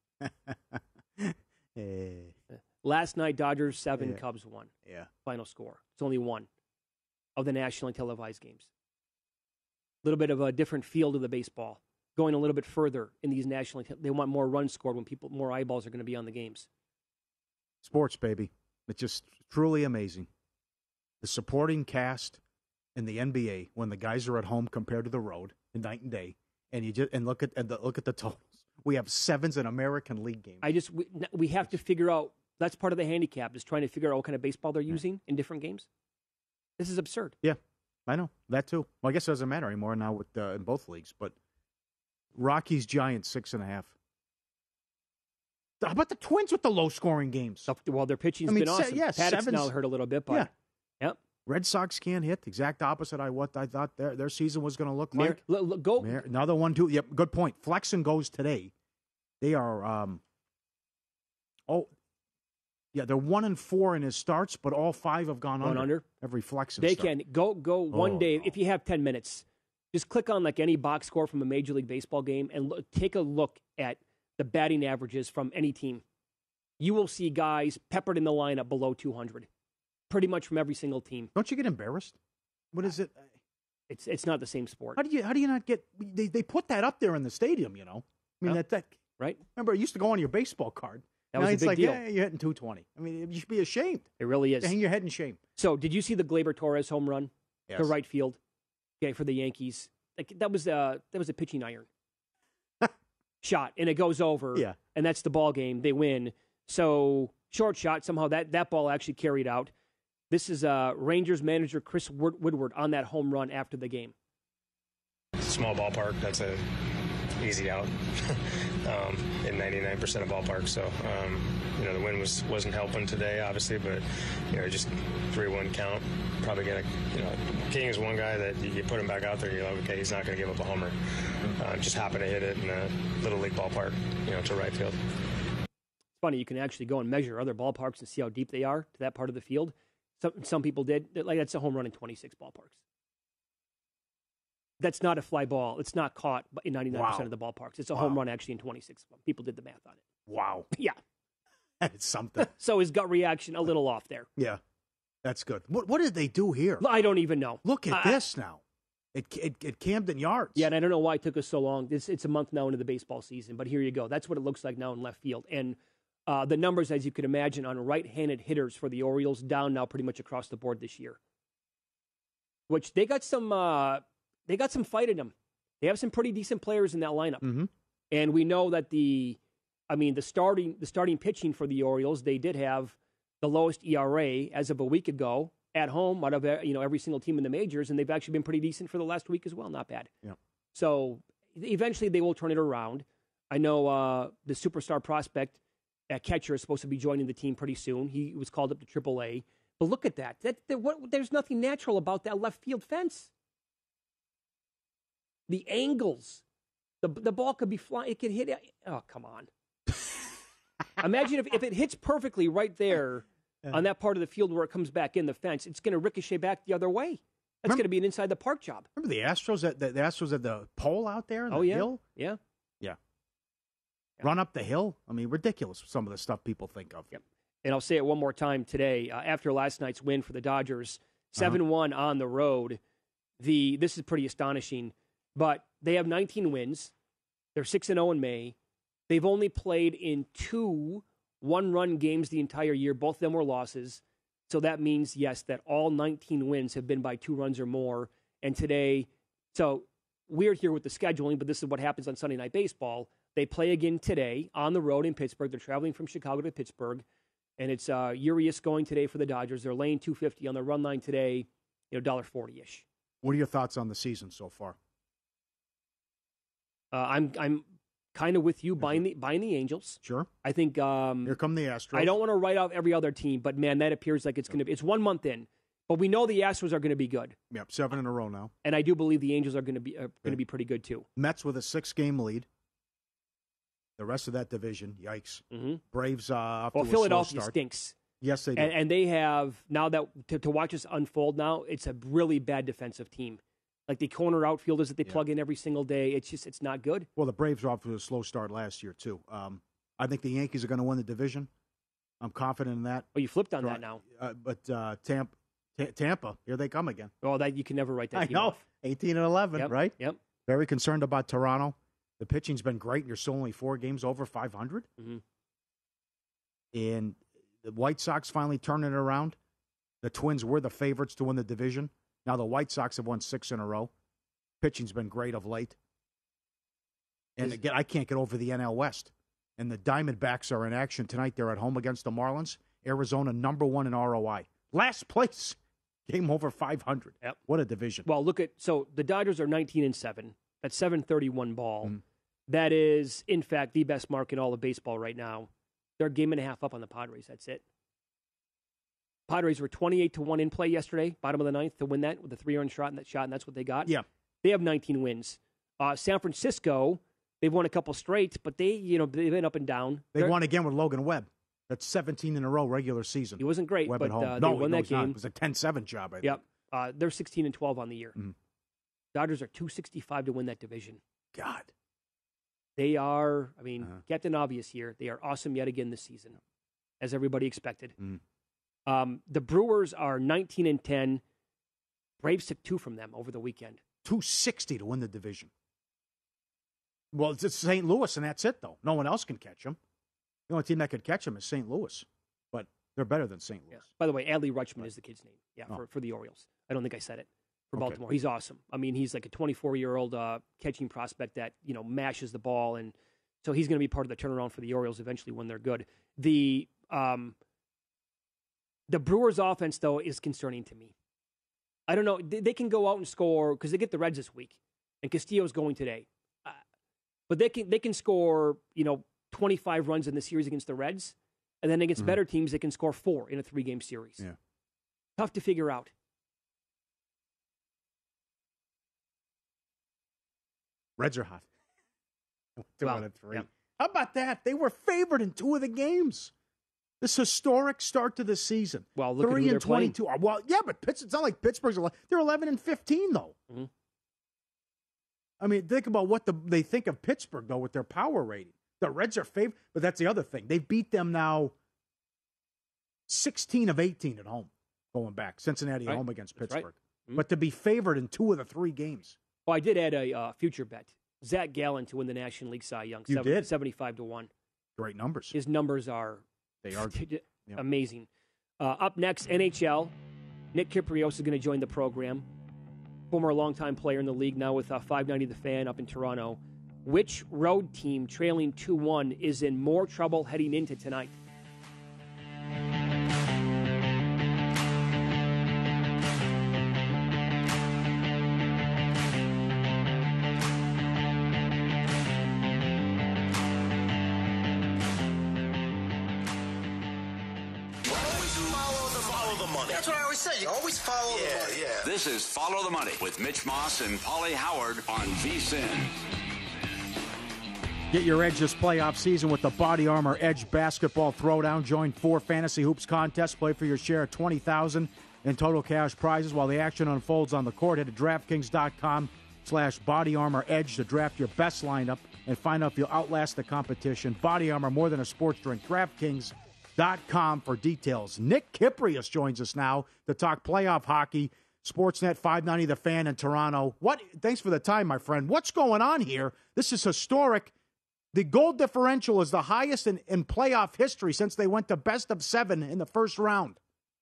Hey. Last night, Dodgers seven, Yeah. Cubs one. Yeah. Final score. It's only one of the nationally televised games. A little bit of a different feel to the baseball. Going a little bit further in these nationally, te- they want more runs scored when people, more eyeballs are going to be on the games. Sports, baby. It's just truly amazing. The supporting cast in the N B A when the guys are at home compared to the road, night and day, and you just and look at and the, look at the totals. We have sevens in American League games. I just we, we have to figure out. That's part of the handicap is trying to figure out what kind of baseball they're using in different games. This is absurd. Yeah, I know that too. Well, I guess it doesn't matter anymore now with uh, in both leagues. But Rockies Giants six and a half. How about the Twins with the low scoring games? Well, their pitching's I mean, been se- awesome. yeah, Paddock's sevens- now hurt a little bit, but Yeah. yep. Red Sox can't hit. Exact opposite of what I thought their their season was going to look Mar- like. l- l- go. Mar- Another one too. Yep, good point. Flexen goes today. They are. Um, oh, yeah, they're one and four in his starts, but all five have gone Going under. under? Every Flexen. They start. can go go one Oh, day no. if you have ten minutes. Just click on like any box score from a Major League Baseball game and look, take a look at the batting averages from any team. You will see guys peppered in the lineup below two hundred, pretty much from every single team. Don't you get embarrassed? What is it? It's it's not the same sport. How do you how do you not get they they put that up there in the stadium, you know? I mean Yeah. that that right? Remember it used to go on your baseball card. That now was a it's big like, deal. yeah, you're hitting two twenty. I mean, you should be ashamed. It really is. Hang your head in shame. So, did you see the Gleyber Torres home run Yes. to right field? Okay, for the Yankees. Like that was uh that was a pitching iron shot, and it goes over. Yeah. And that's the ball game. They win. So short shot. Somehow that that ball actually carried out. This is uh Rangers manager Chris Wood- Woodward on that home run after the game. Small ballpark. That's a easy out um, in ninety-nine percent of ballparks. So um, you know the wind was wasn't helping today, obviously, but you know just three one count. Probably gonna you know King is one guy that you, you put him back out there, and you're like, okay, he's not gonna give up a homer. Uh, just happened to hit it in a little league ballpark, you know, to right field. It's funny, you can actually go and measure other ballparks and see how deep they are to that part of the field. Some some people did. Like that's a home run in twenty-six ballparks. That's not a fly ball. It's not caught in ninety-nine percent Wow. of the ballparks. It's a Wow. home run actually in twenty-six. People did the math on it. Wow. Yeah. That's something. So his gut reaction a little off there. Yeah. That's good. What what did they do here? I don't even know. Look at I- this now. At, at, at Camden Yards. Yeah, and I don't know why it took us so long. It's, it's a month now into the baseball season, but here you go. That's what it looks like now in left field. And uh, the numbers, as you could imagine, on right-handed hitters for the Orioles down now pretty much across the board this year. Which they got some, uh, they got some fight in them. They have some pretty decent players in that lineup, Mm-hmm. and we know that the, I mean, the starting the starting pitching for the Orioles, they did have the lowest E R A as of a week ago at home out of you know every single team in the majors, and they've actually been pretty decent for the last week as well. Not bad. Yeah. So eventually they will turn it around. I know uh, the superstar prospect at catcher is supposed to be joining the team pretty soon. He was called up to triple A. But look at that. That, that what, there's nothing natural about that left field fence. The angles, the the ball could be flying. It could hit. Oh, come on! Imagine if, if it hits perfectly right there on that part of the field where it comes back in the fence. It's going to ricochet back the other way. That's going to be an inside the park job. Remember the Astros at the, the Astros at the pole out there? In Oh the yeah, hill? yeah. Yeah. Run up the hill. I mean, ridiculous. Some of the stuff people think of. Yep. And I'll say it one more time today. Uh, after last night's win for the Dodgers, seven one uh-huh. on the road. The this is pretty astonishing. But they have nineteen wins. They're six and zero in May. They've only played in two one-run games the entire year. Both of them were losses. So that means, yes, that all nineteen wins have been by two runs or more. And today, so weird here with the scheduling, but this is what happens on Sunday Night Baseball. They play again today on the road in Pittsburgh. They're traveling from Chicago to Pittsburgh. And it's uh, Urias going today for the Dodgers. They're laying two fifty on the run line today, you know, one dollar forty-ish. What are your thoughts on the season so far? Uh, I'm I'm kind of with you buying the buying the Angels. Sure. I think um, here come the Astros. I don't want to write off every other team, but man, that appears like it's going to be. It's one month in, but we know the Astros are going to be good. Yep, seven in a row now. And I do believe the Angels are going to be uh, going to be pretty good too. Mets with a six-game lead. The rest of that division, yikes. Mm-hmm. Braves uh, off well, to a Philadelphia slow start. stinks. Yes, they do. And, and they have now that to, to watch this unfold. Now it's a really bad defensive team. Like the corner outfielders that they Yeah. plug in every single day, it's just it's not good. Well, the Braves were off to a slow start last year too. Um, I think the Yankees are going to win the division. I'm confident in that. Oh, you flipped on So, that now. Uh, but uh, Tampa, T- Tampa, here they come again. Oh, that you can never write that. I team know, off. eighteen and eleven, Yep, right? Yep. Very concerned about Toronto. The pitching's been great, and you're still only four games over five hundred. Mm-hmm. And the White Sox finally turning it around. The Twins were the favorites to win the division. Now the White Sox have won six in a row. Pitching's been great of late. And Is- again, I can't get over the N L West. And the Diamondbacks are in action tonight. They're at home against the Marlins. Arizona, number one in R O I. Last place. Game over five hundred. Yep. What a division. Well, look at so the Dodgers are nineteen and seven. That's seven thirty-one ball. Mhm. That is, in fact, the best mark in all of baseball right now. They're a game and a half up on the Padres. That's it. Padres were twenty-eight to one in play yesterday, bottom of the ninth, to win that with a three-run shot and that shot, and that's what they got. Yeah. They have nineteen wins. Uh, San Francisco, they've won a couple straight, but they, you know, they've been up and down. They They're- won again with Logan Webb. That's seventeen in a row regular season. He wasn't great, Webb but at home. uh, no, they won no, that he's not. game. It was a ten seven job, I think. Yep. Uh, they're sixteen and twelve on the year. Mhm. Dodgers are two sixty-five to win that division. God. They are, I mean, Uh-huh. Captain Obvious here. They are awesome yet again this season, as everybody expected. Mm. Um, the Brewers are nineteen and ten. Braves took two from them over the weekend. two sixty to win the division. Well, it's just Saint Louis, and that's it, though. No one else can catch them. The only team that could catch them is Saint Louis, but they're better than Saint Louis. Yeah. By the way, Adley Rutschman is the kid's name. Yeah, Oh. for, for the Orioles. I don't think I said it. For Okay. Baltimore, he's awesome. I mean, he's like a twenty-four-year-old uh, catching prospect that you know mashes the ball, and so he's going to be part of the turnaround for the Orioles eventually when they're good. The um, the Brewers' offense, though, is concerning to me. I don't know. They, they can go out and score because they get the Reds this week, and Castillo's going today. Uh, but they can they can score you know twenty-five runs in the series against the Reds, and then against Mhm. better teams they can score four in a three-game series. Yeah. Tough to figure out. Reds are hot. Two Well, out of three. yeah. How about that? They were favored in two of the games. This historic start to the season. Well, look at three who they're and twenty-two. Well, yeah, but Pitts, it's not like Pittsburgh's. ele- They're eleven and fifteen though. Mhm. I mean, think about what the, they think of Pittsburgh though with their power rating. The Reds are favored, but that's the other thing. They've beat them now. Sixteen of eighteen at home, going back. Cincinnati at Right. home against That's right. Pittsburgh, Mhm. but to be favored in two of the three games. Oh, I did add a uh, future bet. Zach Gallen to win the National League Cy Young. You did? seventy-five to one. Great numbers. His numbers are They are. Yep. amazing. Uh, up next, N H L. Nick Kyprios is going to join the program. Former longtime player in the league, now with uh, five ninety The Fan up in Toronto. Which road team trailing two one is in more trouble heading into tonight? Follow the money. That's what I always say. You always follow the money. Yeah. This is Follow the Money with Mitch Moss and Paulie Howard on V S I N. Get your edge this playoff season with the Body Armor Edge Basketball Throwdown. Join four Fantasy Hoops contests. Play for your share of twenty thousand dollars in total cash prizes while the action unfolds on the court. Head to DraftKings.com slash Body Armor Edge to draft your best lineup and find out if you'll outlast the competition. Body Armor, more than a sports drink. DraftKings dot com for details. Nick Kyprios joins us now to talk playoff hockey. Sportsnet five ninety The Fan in Toronto. What? Thanks for the time, my friend. What's going on here? This is historic. The goal differential is the highest in, in playoff history since they went to best of seven in the first round.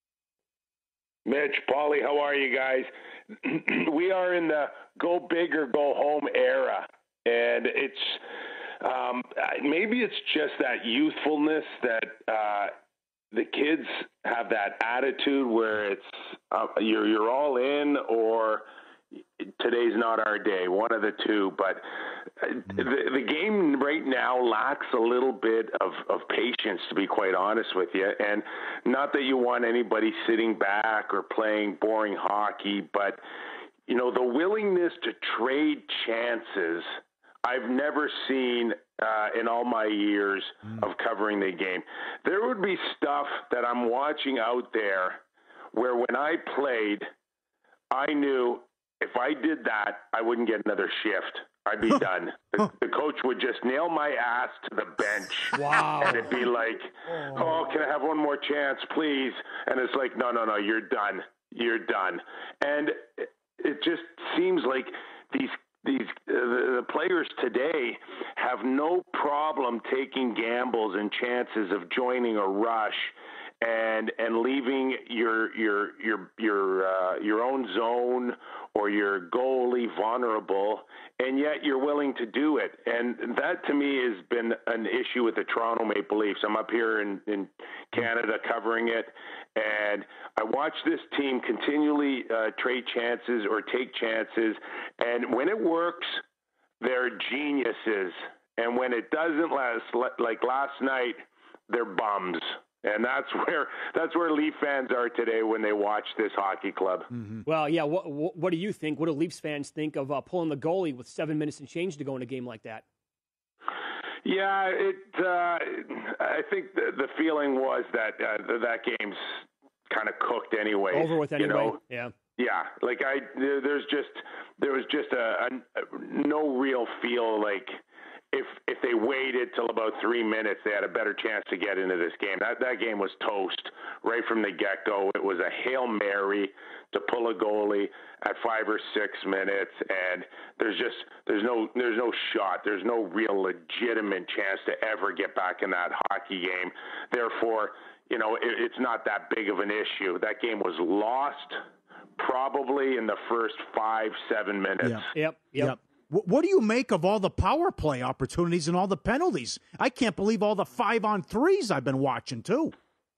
Mitch, Paulie, how are you guys? We are in the go big or go home era, and it's um, maybe it's just that youthfulness that uh, the kids have that attitude where it's uh, you're you're all in or today's not our day, one of the two. But the, the game right now lacks a little bit of, of patience, to be quite honest with you. And not that you want anybody sitting back or playing boring hockey, but, you know, the willingness to trade chances I've never seen uh, in all my years mm. of covering the game. There would be stuff that I'm watching out there where when I played, I knew if I did that, I wouldn't get another shift. I'd be done. The, the coach would just nail my ass to the bench. Wow. And it'd be like, oh, can I have one more chance, please? And it's like, no, no, no, you're done. You're done. And it, it just seems like these these uh, the, the players today have no problem taking gambles and chances of joining a rush and and leaving your your your your uh, your own zone or your goalie vulnerable, and yet you're willing to do it. And that, to me, has been an issue with the Toronto Maple Leafs. I'm up here in, in Canada covering it, and I watch this team continually uh, trade chances or take chances, and when it works, they're geniuses. And when it doesn't, last, like last night, they're bums. And that's where that's where Leaf fans are today when they watch this hockey club. Mm-hmm. Well, yeah. What, what what do you think? What do Leafs fans think of uh, pulling the goalie with seven minutes and change to go in a game like that? Yeah, it. Uh, I think the, the feeling was that uh, that game's kind of cooked anyway. Over with anyway. You know? Yeah. Yeah, like I, there's just there was just a, a no real feel like if if they waited till about three minutes, they had a better chance to get into this game. That that game was toast right from the get-go. It was a Hail Mary to pull a goalie at five or six minutes, and there's just there's no there's no shot. There's no real legitimate chance to ever get back in that hockey game. Therefore, you know, it, it's not that big of an issue. That game was lost probably in the first five, seven minutes. Yeah. Yep, yep. yep. What do you make of all the power play opportunities and all the penalties? I can't believe all the five-on-threes I've been watching, too.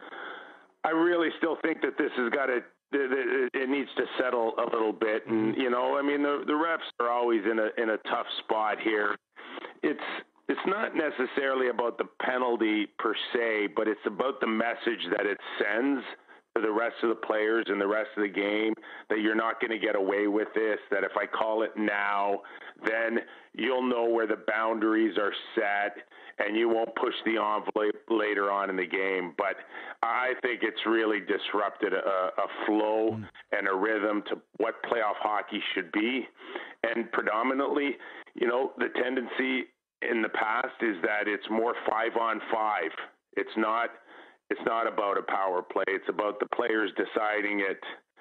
I really still think that this has got to it needs to settle a little bit. And, you know, I mean, the, the refs are always in a in a tough spot here. It's it's not necessarily about the penalty per se, but it's about the message that it sends to the rest of the players and the rest of the game that you're not going to get away with this, that if I call it now, then you'll know where the boundaries are set and you won't push the envelope later on in the game. But I think it's really disrupted a, a flow mm. and a rhythm to what playoff hockey should be. And predominantly, you know, the tendency in the past is that it's more five on five. It's not It's not about a power play. It's about the players deciding it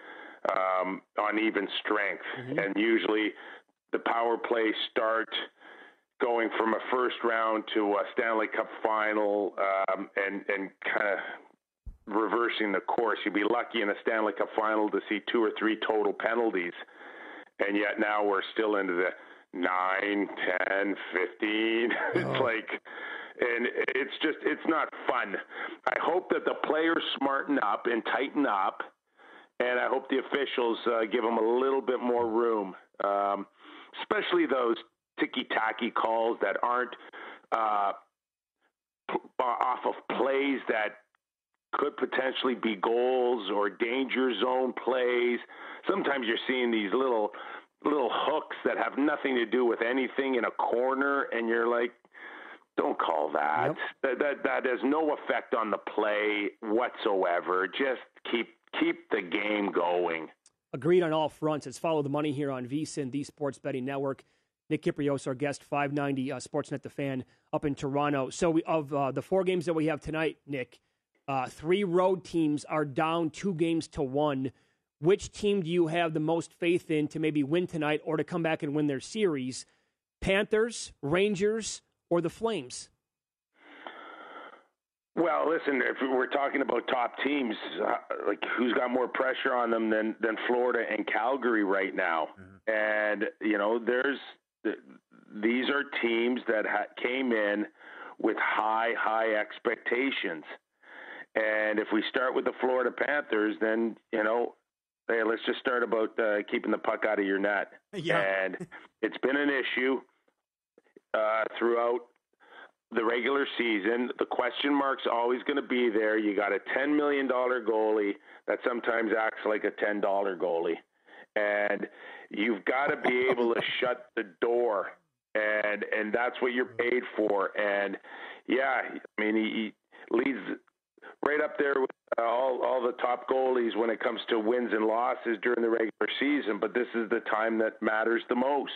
um, on even strength. Mm-hmm. And usually the power plays start going from a first round to a Stanley Cup final um, and, and kind of reversing the course. You'd be lucky in a Stanley Cup final to see two or three total penalties. And yet now we're still into the nine, ten, fifteen. Oh. It's like... And it's just, it's not fun. I hope that the players smarten up and tighten up, and I hope the officials uh, give them a little bit more room, um, especially those ticky-tacky calls that aren't uh, p- off of plays that could potentially be goals or danger zone plays. Sometimes you're seeing these little little hooks that have nothing to do with anything in a corner, and you're like, don't call that. Yep. That, that. That has no effect on the play whatsoever. Just keep keep the game going. Agreed on all fronts. It's Follow the Money here on V S I N, the Sports Betting Network. Nick Kypreos, our guest, five ninety uh, Sportsnet The Fan up in Toronto. So we, of uh, the four games that we have tonight, Nick, uh, three road teams are down two games to one. Which team do you have the most faith in to maybe win tonight or to come back and win their series? Panthers, Rangers, or the Flames? Well, listen, if we're talking about top teams, uh, like who's got more pressure on them than, than Florida and Calgary right now? Mm-hmm. And, you know, there's these are teams that ha- came in with high, high expectations. And if we start with the Florida Panthers, then, you know, hey, let's just start about uh, keeping the puck out of your net. Yeah. And it's been an issue. Uh, throughout the regular season, the question mark's always going to be there. You got a ten million dollars goalie that sometimes acts like a ten dollars goalie. And you've got to be able to shut the door. And and that's what you're paid for. And, yeah, I mean, he, he leads right up there with uh, all, all the top goalies when it comes to wins and losses during the regular season. But this is the time that matters the most.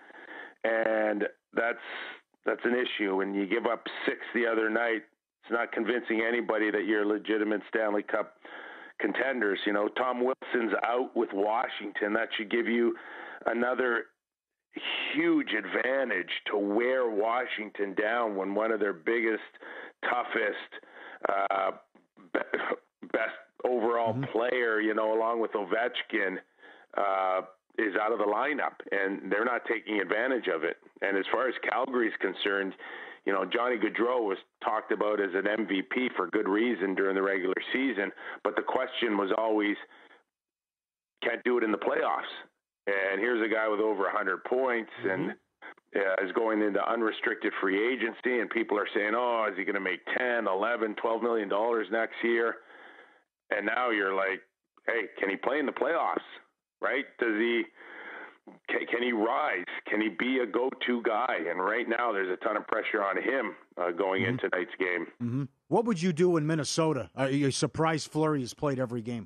And that's that's an issue. And you give up six the other night, it's not convincing anybody that you're legitimate Stanley Cup contenders. You know, Tom Wilson's out with Washington. That should give you another huge advantage to wear Washington down when one of their biggest, toughest, uh, best overall mm-hmm. player, you know, along with Ovechkin, uh, is out of the lineup, and they're not taking advantage of it. And as far as Calgary's concerned, you know, Johnny Gaudreau was talked about as an M V P for good reason during the regular season, but the question was always, can't do it in the playoffs. And here's a guy with over one hundred points mm-hmm. and uh, is going into unrestricted free agency, and people are saying, oh, is he going to make ten, eleven, twelve million dollars next year? And now you're like, hey, can he play in the playoffs? Right? Does he, can, can he rise? Can he be a go-to guy? And right now there's a ton of pressure on him uh, going mm-hmm. into tonight's game. Mm-hmm. What would you do in Minnesota? Are you surprised Fleury has played every game?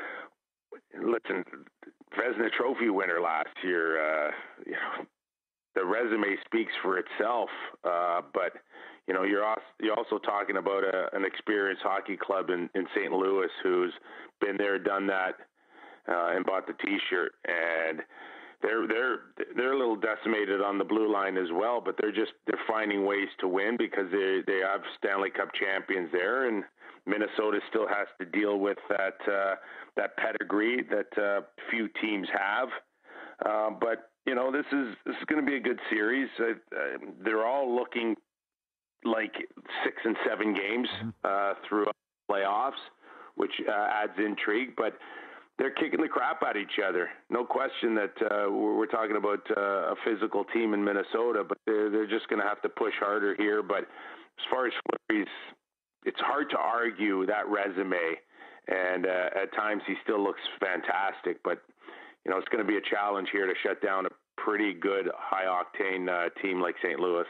Listen, Vezina Trophy winner last year, uh, you know, the resume speaks for itself. Uh, but you know, you're also, you're also talking about a, an experienced hockey club in, in Saint Louis who's been there, done that, uh, and bought the T-shirt. And they're they're they're a little decimated on the blue line as well. But they're just they're finding ways to win because they they have Stanley Cup champions there, and Minnesota still has to deal with that uh, that pedigree that uh, few teams have. Uh, but you know, this is this is going to be a good series. Uh, uh, they're all looking like six and seven games uh, throughout the playoffs, which uh, adds intrigue. But they're kicking the crap out of each other. No question that uh, we're talking about uh, a physical team in Minnesota, but they're they're just going to have to push harder here. But as far as Fleury's, it's hard to argue that resume, and uh, at times he still looks fantastic. But you know, it's going to be a challenge here to shut down a pretty good, high-octane uh, team like Saint Louis.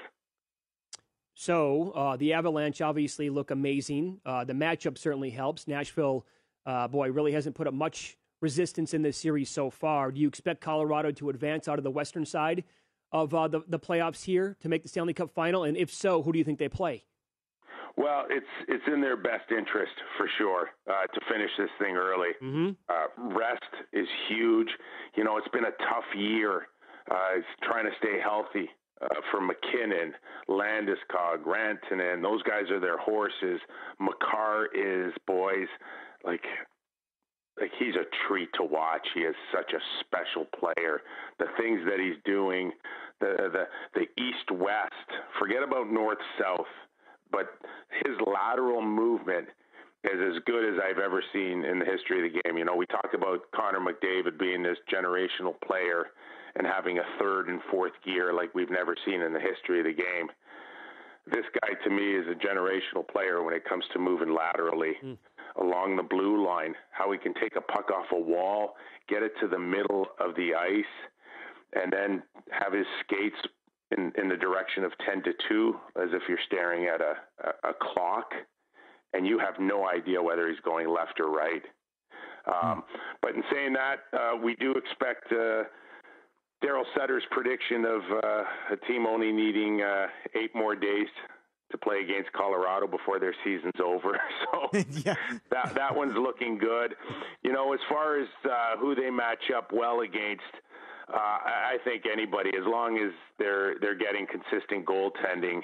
So uh, the Avalanche obviously look amazing. Uh, the matchup certainly helps. Nashville, uh, boy, really hasn't put up much resistance in this series so far. Do you expect Colorado to advance out of the western side of uh, the, the playoffs here to make the Stanley Cup final? And if so, who do you think they play? Well, it's it's in their best interest for sure uh, to finish this thing early. Mm-hmm. Uh, rest is huge. You know, it's been a tough year. Uh, it's trying to stay healthy uh, for McKinnon, Landeskog, Rantanen. Those guys are their horses. Makar is, boys, like like he's a treat to watch. He is such a special player. The things that he's doing, the the the east-west. Forget about north-south. But his lateral movement is as good as I've ever seen in the history of the game. You know, we talked about Connor McDavid being this generational player and having a third and fourth gear like we've never seen in the history of the game. This guy, to me, is a generational player when it comes to moving laterally mm. along the blue line, how he can take a puck off a wall, get it to the middle of the ice, and then have his skates In, in the direction of ten to two, as if you're staring at a, a, a clock, and you have no idea whether he's going left or right. Um, but in saying that, uh, we do expect uh, Daryl Sutter's prediction of uh, a team only needing uh, eight more days to play against Colorado before their season's over. So yeah. that that one's looking good. You know, as far as uh, who they match up well against, Uh, I think anybody, as long as they're they're getting consistent goaltending,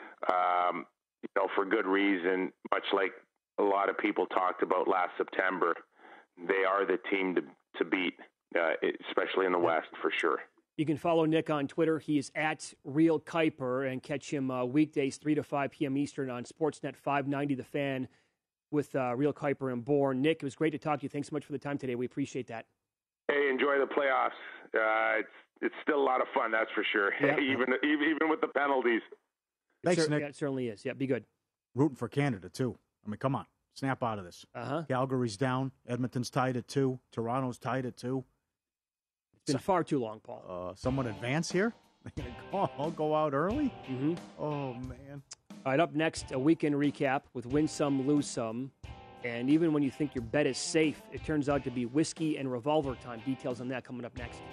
um, you know, for good reason, much like a lot of people talked about last September, they are the team to to beat, uh, especially in the West, for sure. You can follow Nick on Twitter. He is at Real Kuiper, and catch him uh, weekdays three to five p.m. Eastern on Sportsnet five ninety The Fan with uh, Real Kuiper and Bourne. Nick, it was great to talk to you. Thanks so much for the time today. We appreciate that. Hey, enjoy the playoffs. Uh, it's it's still a lot of fun, that's for sure. Yeah. even even with the penalties. Thanks, it cer- Nick. Yeah, it certainly is. Yeah, be good. Rooting for Canada, too. I mean, come on. Snap out of this. Uh-huh. Calgary's down. Edmonton's tied at two. Toronto's tied at two. It's been so, far too long, Paul. Uh, someone advance here? They're going to go, I'll go out early? Mm-hmm. Oh, man. All right, up next, a weekend recap with win some, lose some. And even when you think your bet is safe, it turns out to be whiskey and revolver time. Details on that coming up next.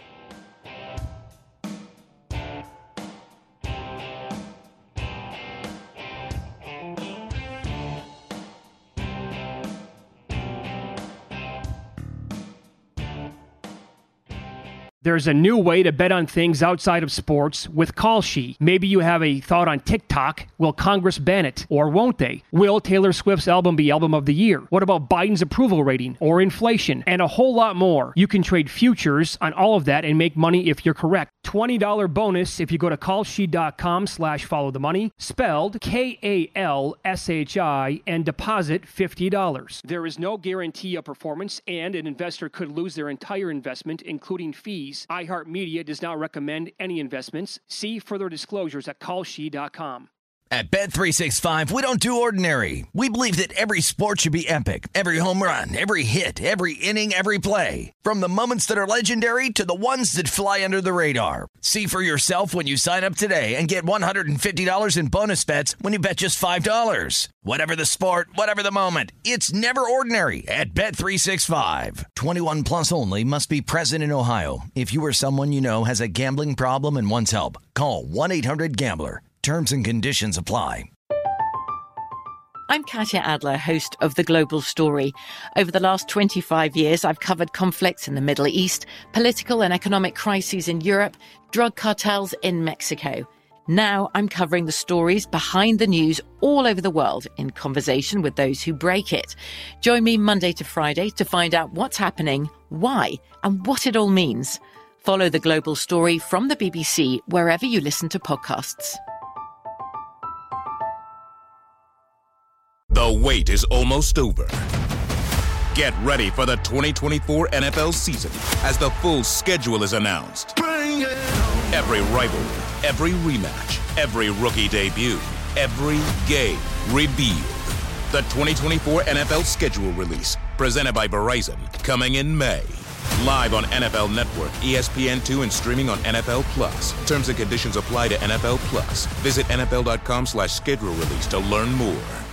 There's a new way to bet on things outside of sports with Kalshi. Maybe you have a thought on TikTok. Will Congress ban it? Or won't they? Will Taylor Swift's album be Album of the Year? What about Biden's approval rating or inflation? And a whole lot more. You can trade futures on all of that and make money if you're correct. twenty dollars bonus if you go to Kalshi.com slash follow the money, spelled K A L S H I, and deposit fifty dollars. There is no guarantee of performance, and an investor could lose their entire investment, including fees. iHeartMedia does not recommend any investments. See further disclosures at Kalshi dot com. At Bet three sixty-five, we don't do ordinary. We believe that every sport should be epic. Every home run, every hit, every inning, every play. From the moments that are legendary to the ones that fly under the radar. See for yourself when you sign up today and get one hundred fifty dollars in bonus bets when you bet just five dollars. Whatever the sport, whatever the moment, it's never ordinary at Bet three sixty-five. twenty-one plus only. Must be present in Ohio. If you or someone you know has a gambling problem and wants help, call one eight hundred gambler. Terms and conditions apply. I'm Katya Adler, host of The Global Story. Over the last twenty-five years, I've covered conflicts in the Middle East, political and economic crises in Europe, drug cartels in Mexico. Now I'm covering the stories behind the news all over the world in conversation with those who break it. Join me Monday to Friday to find out what's happening, why, and what it all means. Follow The Global Story from the B B C wherever you listen to podcasts. The wait is almost over. Get ready for the twenty twenty-four N F L season as the full schedule is announced. Every rivalry, every rematch, every rookie debut, every game revealed. The twenty twenty-four N F L schedule release, presented by Verizon, coming in May. Live on N F L Network, E S P N two, and streaming on N F L Plus. Terms and conditions apply to N F L Plus. Visit N F L dot com slash schedule release to learn more.